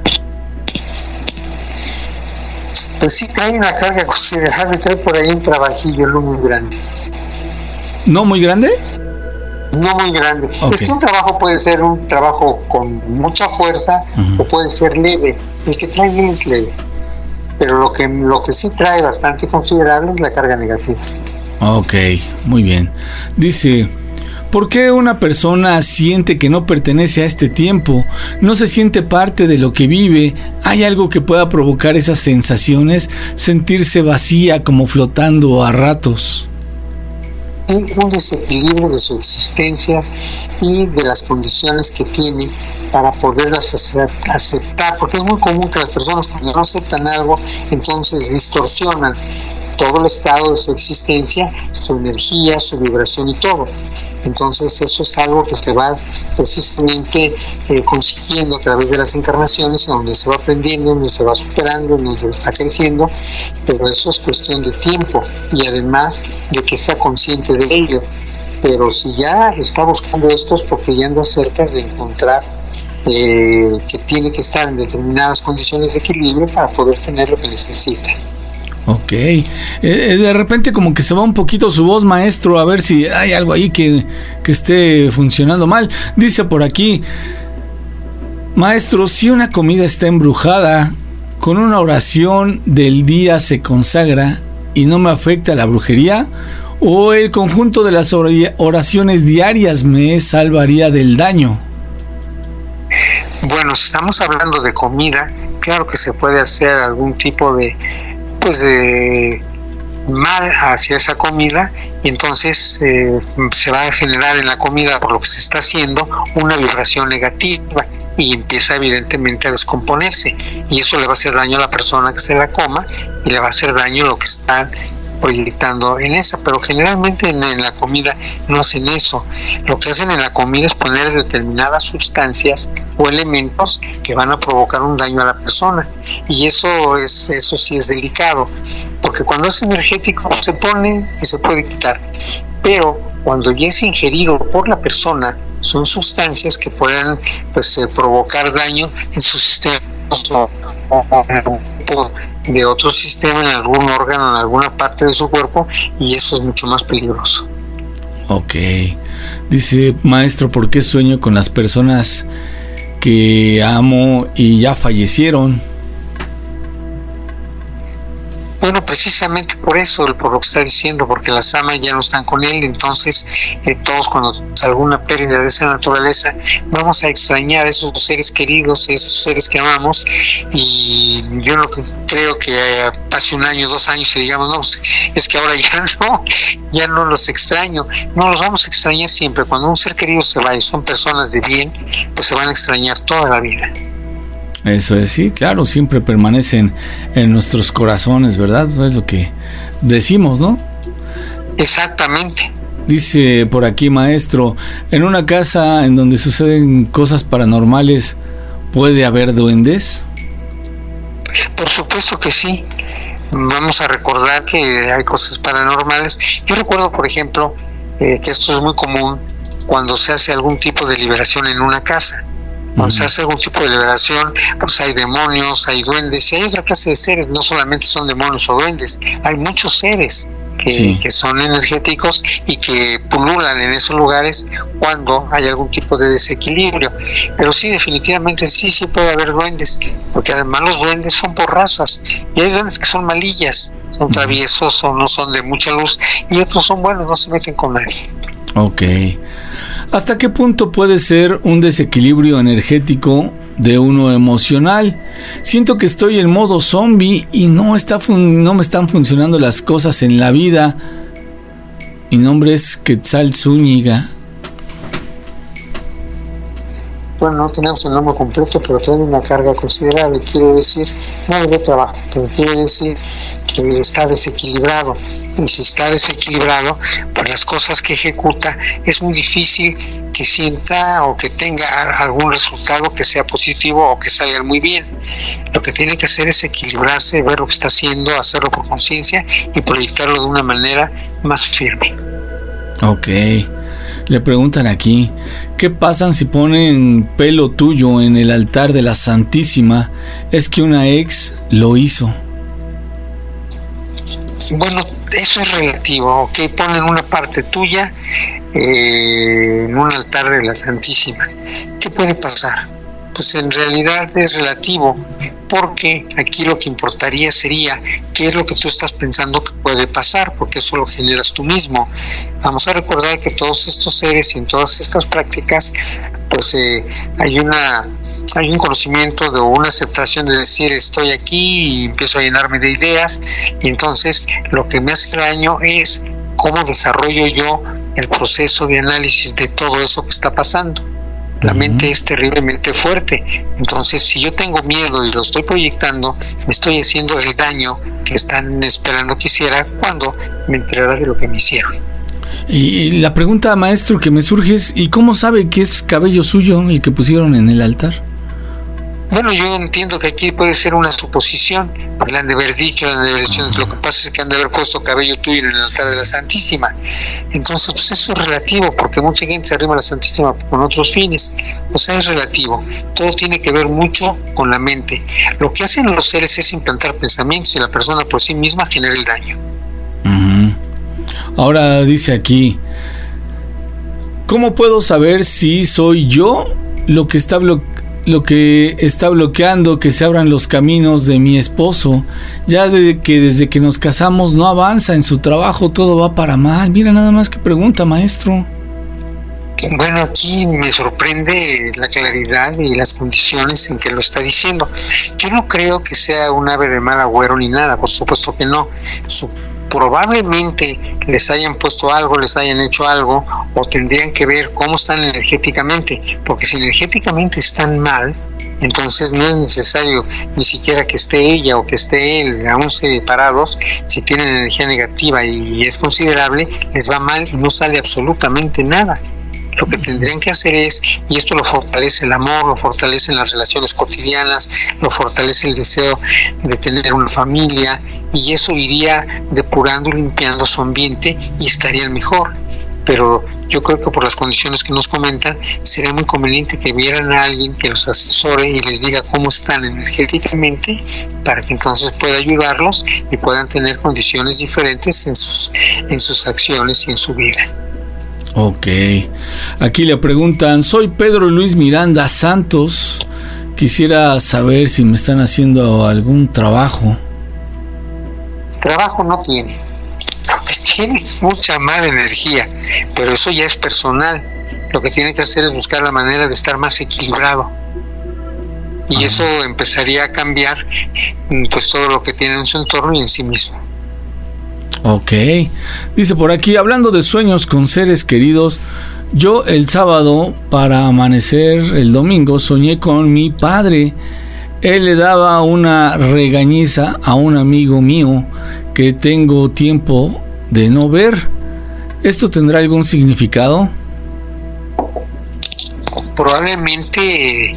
Pues sí, trae una carga considerable, trae por ahí un trabajillo no muy grande. ¿No muy grande? No muy grande. Okay. Es que un trabajo puede ser un trabajo con mucha fuerza, uh-huh, o puede ser leve. El que trae es leve. Pero lo que, lo que sí trae bastante considerable es la carga negativa. Ok, muy bien. Dice, ¿por qué una persona siente que no pertenece a este tiempo? ¿No se siente parte de lo que vive? ¿Hay algo que pueda provocar esas sensaciones? Sentirse vacía, como flotando a ratos. Sí, un desequilibrio de su existencia y de las condiciones que tiene para poderlas aceptar, porque es muy común que las personas cuando no aceptan algo, entonces distorsionan todo el estado de su existencia, su energía, su vibración y todo. Entonces eso es algo que se va precisamente eh, consiguiendo a través de las encarnaciones, donde se va aprendiendo, donde se va superando, donde está creciendo, pero eso es cuestión de tiempo y además de que sea consciente de ello. Pero si ya está buscando esto es porque ya anda cerca de encontrar eh, que tiene que estar en determinadas condiciones de equilibrio para poder tener lo que necesita. Ok, eh, de repente como que se va un poquito su voz, maestro, a ver si hay algo ahí que, que esté funcionando mal. Dice por aquí, maestro, si una comida está embrujada, con una oración del día se consagra y no me afecta la brujería, o el conjunto de las oraciones diarias me salvaría del daño. Bueno, si estamos hablando de comida, claro que se puede hacer algún tipo de pues de mal hacia esa comida y entonces eh, se va a generar en la comida, por lo que se está haciendo, una vibración negativa y empieza evidentemente a descomponerse y eso le va a hacer daño a la persona que se la coma y le va a hacer daño a lo que está proyectando en esa, pero generalmente en, en la comida no hacen eso. Lo que hacen en la comida es poner determinadas sustancias o elementos que van a provocar un daño a la persona y eso es eso sí es delicado, porque cuando es energético se pone y se puede quitar, pero cuando ya es ingerido por la persona son sustancias que pueden pues eh, provocar daño en su sistema o, o, o de otro sistema, en algún órgano, en alguna parte de su cuerpo, y eso es mucho más peligroso. Ok, dice, maestro, ¿por qué sueño con las personas que amo y ya fallecieron? Bueno, precisamente por eso, por lo que está diciendo, porque las amas ya no están con él, entonces eh, todos cuando tenemos alguna pérdida de esa naturaleza vamos a extrañar a esos seres queridos, esos seres que amamos, y yo no creo que eh, pase un año, dos años y digamos, no, es que ahora ya no, ya no los extraño, no los vamos a extrañar siempre. Cuando un ser querido se va y son personas de bien, pues se van a extrañar toda la vida. Eso es, sí, claro, siempre permanecen en nuestros corazones, ¿verdad? Es lo que decimos, ¿no? Exactamente. Dice por aquí, maestro, en una casa en donde suceden cosas paranormales, ¿puede haber duendes? Por supuesto que sí. Vamos a recordar que hay cosas paranormales. Yo recuerdo, por ejemplo, eh, que esto es muy común cuando se hace algún tipo de liberación en una casa. Cuando se hace algún tipo de liberación, pues hay demonios, hay duendes, y hay otra clase de seres, no solamente son demonios o duendes, hay muchos seres que, sí. que son energéticos y que pululan en esos lugares cuando hay algún tipo de desequilibrio. Pero sí, definitivamente sí, sí puede haber duendes, porque además los duendes son por razas, y hay duendes que son malillas, son traviesos o no son de mucha luz, y otros son buenos, no se meten con nadie. Ok. ¿Hasta qué punto puede ser un desequilibrio energético de uno emocional? Siento que estoy en modo zombie y no, está fun- no me están funcionando las cosas en la vida. Mi nombre es Quetzal Zúñiga. Bueno, no tenemos el nombre completo, pero tiene una carga considerable. Quiere decir, no debe trabajo, pero quiere decir que está desequilibrado. Y si está desequilibrado, pues las cosas que ejecuta es muy difícil que sienta o que tenga algún resultado que sea positivo o que salga muy bien. Lo que tiene que hacer es equilibrarse, ver lo que está haciendo, hacerlo por conciencia y proyectarlo de una manera más firme. Ok. Le preguntan aquí, ¿qué pasa si ponen pelo tuyo en el altar de la Santísima? Es que una ex lo hizo. Bueno, eso es relativo, ok, ponen una parte tuya eh, en un altar de la Santísima. ¿Qué puede pasar? Pues en realidad es relativo, porque aquí lo que importaría sería qué es lo que tú estás pensando que puede pasar, porque eso lo generas tú mismo. Vamos a recordar que todos estos seres y en todas estas prácticas, pues eh, hay una hay un conocimiento de una aceptación de decir estoy aquí y empiezo a llenarme de ideas, y entonces lo que me hace daño es cómo desarrollo yo el proceso de análisis de todo eso que está pasando. La mente es terriblemente fuerte, entonces si yo tengo miedo y lo estoy proyectando, me estoy haciendo el daño que están esperando que hiciera cuando me enterara de lo que me hicieron. Y la pregunta, maestro, que me surge es, ¿y cómo sabe que es cabello suyo el que pusieron en el altar? Bueno, yo entiendo que aquí puede ser una suposición, le han de haber dicho, le han de haber dicho, uh-huh. Lo que pasa es que han de haber puesto cabello tuyo en el altar de la Santísima. Entonces, pues eso es relativo, porque mucha gente se arrima a la Santísima con otros fines. O sea, es relativo. Todo tiene que ver mucho con la mente. Lo que hacen los seres es implantar pensamientos y la persona por sí misma genera el daño. Uh-huh. Ahora dice aquí, ¿cómo puedo saber si soy yo lo que está bloqueado? Lo que está bloqueando que se abran los caminos de mi esposo, ya de que desde que nos casamos no avanza en su trabajo, todo va para mal. Mira nada más que pregunta, maestro. Bueno, aquí me sorprende la claridad y las condiciones en que lo está diciendo. Yo no creo que sea un ave de mal agüero ni nada, por supuesto que no. Su probablemente les hayan puesto algo, les hayan hecho algo, o tendrían que ver cómo están energéticamente, porque si energéticamente están mal, entonces no es necesario ni siquiera que esté ella o que esté él aún separados. Si tienen energía negativa y es considerable, les va mal y no sale absolutamente nada. Lo que tendrían que hacer es, y esto lo fortalece el amor, lo fortalece en las relaciones cotidianas, lo fortalece el deseo de tener una familia, y eso iría depurando y limpiando su ambiente y estarían mejor. Pero yo creo que por las condiciones que nos comentan, sería muy conveniente que vieran a alguien que los asesore y les diga cómo están energéticamente, para que entonces pueda ayudarlos y puedan tener condiciones diferentes en sus, en sus acciones y en su vida. Ok, aquí le preguntan, soy Pedro Luis Miranda Santos, quisiera saber si me están haciendo algún trabajo. trabajo no tiene, lo que tiene es mucha mala energía, pero eso ya es personal. Lo que tiene que hacer es buscar la manera de estar más equilibrado, y eso empezaría a cambiar pues todo lo que tiene en su entorno y en sí mismo. Ok, dice por aquí, hablando de sueños con seres queridos, yo el sábado para amanecer el domingo soñé con mi padre. Él le daba una regañiza a un amigo mío que tengo tiempo de no ver. ¿Esto tendrá algún significado? Probablemente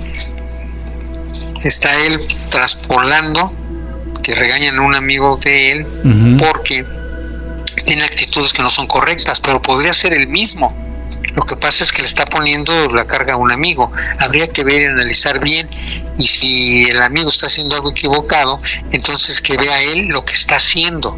está él traspolando que regañan a un amigo de él uh-huh. porque tiene actitudes que no son correctas, pero podría ser el mismo. Lo que pasa es que le está poniendo la carga a un amigo. Habría que ver y analizar bien, y si el amigo está haciendo algo equivocado, entonces que vea él lo que está haciendo.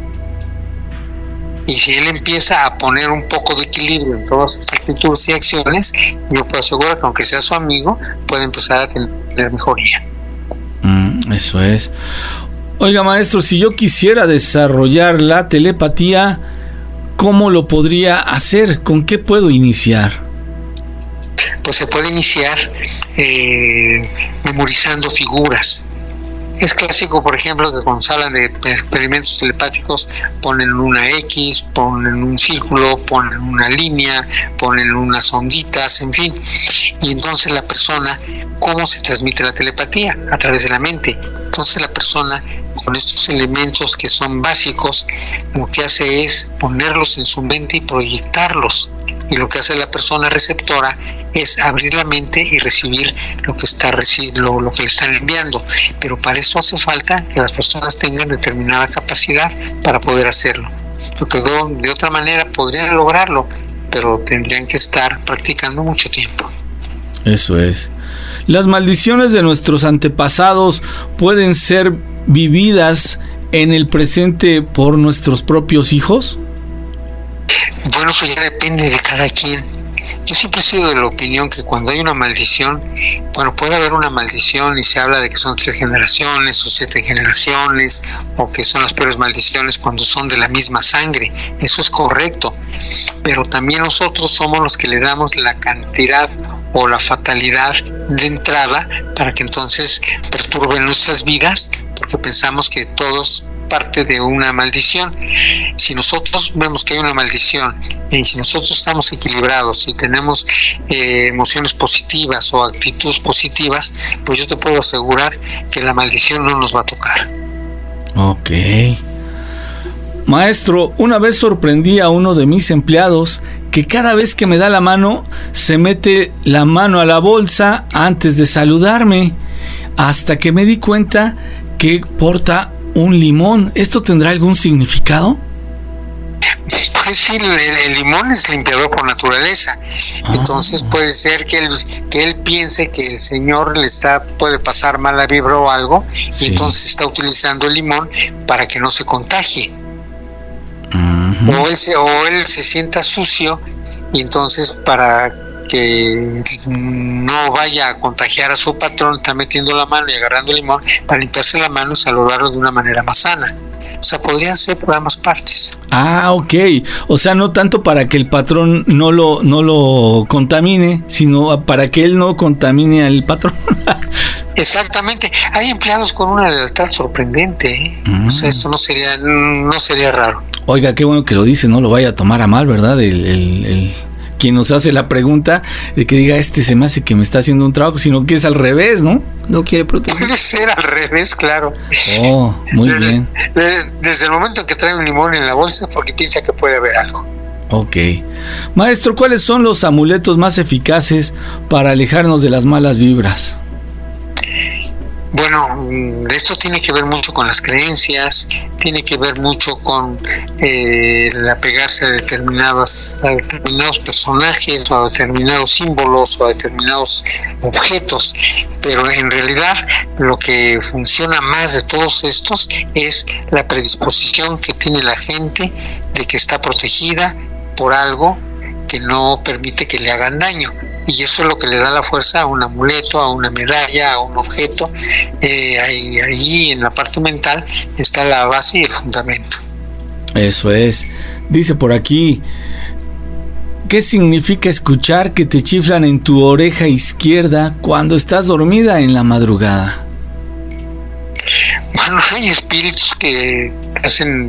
Y si él empieza a poner un poco de equilibrio en todas sus actitudes y acciones, yo puedo asegurar que aunque sea su amigo, puede empezar a tener mejoría. Mm, eso es. Oiga, maestro, si yo quisiera desarrollar la telepatía, ¿cómo lo podría hacer? ¿Con qué puedo iniciar? Pues se puede iniciar eh, memorizando figuras. Es clásico, por ejemplo, que cuando se hablan de experimentos telepáticos ponen una X, ponen un círculo, ponen una línea, ponen unas onditas, en fin. Y entonces la persona, ¿cómo se transmite la telepatía? A través de la mente. Entonces la persona, con estos elementos que son básicos, lo que hace es ponerlos en su mente y proyectarlos. Y lo que hace la persona receptora es abrir la mente y recibir lo que está lo, lo que le están enviando. Pero para eso hace falta que las personas tengan determinada capacidad para poder hacerlo. Porque de otra manera podrían lograrlo, pero tendrían que estar practicando mucho tiempo. Eso es. ¿Las maldiciones de nuestros antepasados pueden ser vividas en el presente por nuestros propios hijos? Bueno, eso ya depende de cada quien. Yo siempre he sido de la opinión que cuando hay una maldición, bueno, puede haber una maldición y se habla de que son tres generaciones o siete generaciones, o que son las peores maldiciones cuando son de la misma sangre. Eso es correcto, pero también nosotros somos los que le damos la cantidad o la fatalidad de entrada para que entonces perturben nuestras vidas, porque pensamos que todos parte de una maldición. Si nosotros vemos que hay una maldición y si nosotros estamos equilibrados y tenemos eh, emociones positivas o actitudes positivas, pues yo te puedo asegurar que la maldición no nos va a tocar. Ok. Maestro, una vez sorprendí a uno de mis empleados que cada vez que me da la mano se mete la mano a la bolsa antes de saludarme, hasta que me di cuenta que porta un limón. ¿Esto tendrá algún significado? Pues sí, el, el limón es limpiador por naturaleza. Ah. Entonces puede ser que él, que él piense que el señor le está puede pasar mala vibra o algo, sí. Y entonces está utilizando el limón para que no se contagie. Uh-huh. O, él se, o él se sienta sucio y entonces para que no vaya a contagiar a su patrón está metiendo la mano y agarrando el limón para limpiarse la mano y saludarlo de una manera más sana. O sea, podrían ser por ambas partes. Ah, ok. O sea, no tanto para que el patrón no lo, no lo contamine, sino para que él no contamine al patrón. Exactamente. Hay empleados con una lealtad sorprendente, ¿eh? Mm. O sea, esto no sería, no sería raro. Oiga, qué bueno que lo dice, no lo vaya a tomar a mal, ¿verdad? El... el, el... quien nos hace la pregunta de que diga, este se me hace que me está haciendo un trabajo, sino que es al revés, ¿no? No quiere proteger. Puede ser al revés, claro. Oh, muy desde, bien. Desde, desde el momento en que trae un limón en la bolsa es porque piensa que puede haber algo. Ok. Maestro, ¿cuáles son los amuletos más eficaces para alejarnos de las malas vibras? Bueno, esto tiene que ver mucho con las creencias, tiene que ver mucho con eh, el apegarse a determinadas, a determinados personajes, o a determinados símbolos, o a determinados objetos, pero en realidad lo que funciona más de todos estos es la predisposición que tiene la gente de que está protegida por algo que no permite que le hagan daño. Y eso es lo que le da la fuerza a un amuleto, a una medalla, a un objeto. Eh, ahí, ahí en la parte mental está la base y el fundamento. Eso es. Dice por aquí, ¿qué significa escuchar que te chiflan en tu oreja izquierda cuando estás dormida en la madrugada? Bueno, hay espíritus que hacen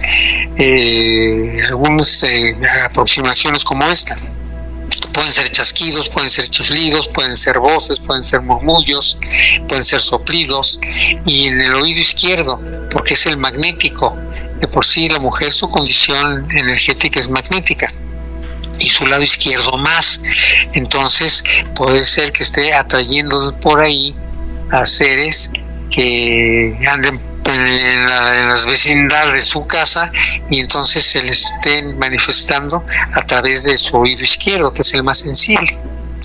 eh, algunas eh, aproximaciones como esta. Pueden ser chasquidos, pueden ser chiflidos, pueden ser voces, pueden ser murmullos, pueden ser soplidos. Y en el oído izquierdo, porque es el magnético, de por sí la mujer, su condición energética es magnética, y su lado izquierdo más. Entonces puede ser que esté atrayendo por ahí a seres que anden en, la, en las vecindades de su casa, y entonces se les estén manifestando a través de su oído izquierdo, que es el más sensible.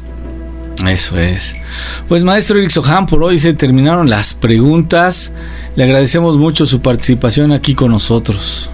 Eso es. Pues maestro Eric Soham, por hoy se terminaron las preguntas. Le agradecemos mucho su participación aquí con nosotros.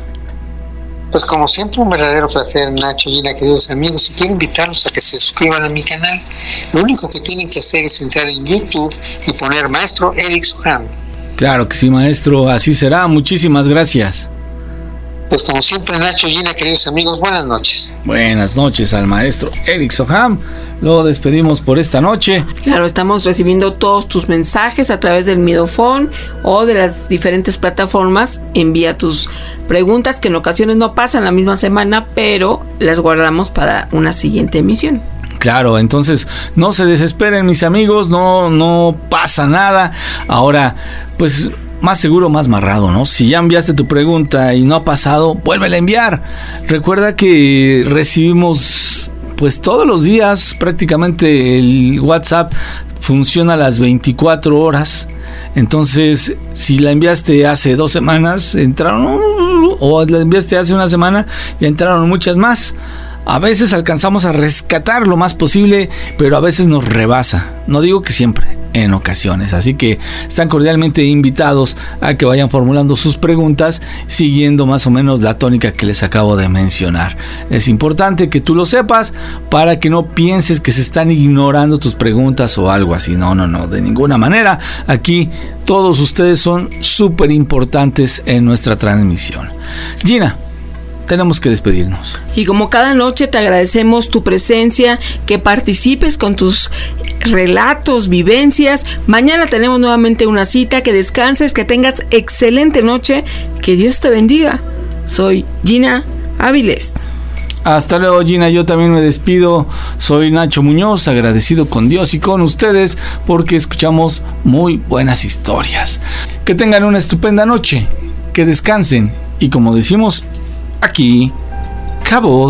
Pues como siempre, un verdadero placer, Nacho, Gina, queridos amigos, y quiero invitarlos a que se suscriban a mi canal. Lo único que tienen que hacer es entrar en YouTube y poner Maestro Eric Soham. Claro que sí, maestro, así será. Muchísimas gracias. Pues como siempre, Nacho, Gina, queridos amigos, buenas noches. Buenas noches al maestro Eric Soham. Lo despedimos por esta noche. Claro, estamos recibiendo todos tus mensajes a través del Midofone o de las diferentes plataformas. Envía tus preguntas, que en ocasiones no pasan la misma semana, pero las guardamos para una siguiente emisión. Claro, entonces no se desesperen, mis amigos, no, no pasa nada. Ahora, pues más seguro, más marrado, ¿no? Si ya enviaste tu pregunta y no ha pasado, vuélvela a enviar. Recuerda que recibimos, pues todos los días, prácticamente el WhatsApp funciona a las veinticuatro horas. Entonces, si la enviaste hace dos semanas, entraron, o la enviaste hace una semana, ya entraron muchas más. A veces alcanzamos a rescatar lo más posible, pero a veces nos rebasa. No digo que siempre, en ocasiones. Así que están cordialmente invitados a que vayan formulando sus preguntas siguiendo más o menos la tónica que les acabo de mencionar. Es importante que tú lo sepas para que no pienses que se están ignorando tus preguntas o algo así. No, no, no, de ninguna manera. Aquí todos ustedes son súper importantes en nuestra transmisión. Gina, tenemos que despedirnos. Y como cada noche te agradecemos tu presencia, que participes con tus relatos, vivencias. Mañana tenemos nuevamente una cita, que descanses, que tengas excelente noche, que Dios te bendiga. Soy Gina Áviles. Hasta luego, Gina, yo también me despido. Soy Nacho Muñoz, agradecido con Dios y con ustedes porque escuchamos muy buenas historias. Que tengan una estupenda noche, que descansen y, como decimos aquí, Cabot.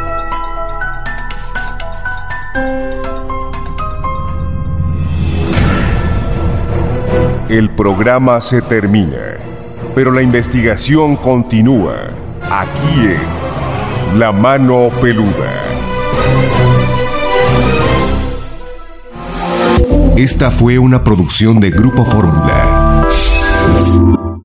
El programa se termina, pero la investigación continúa aquí en La Mano Peluda. Esta fue una producción de Grupo Fórmula.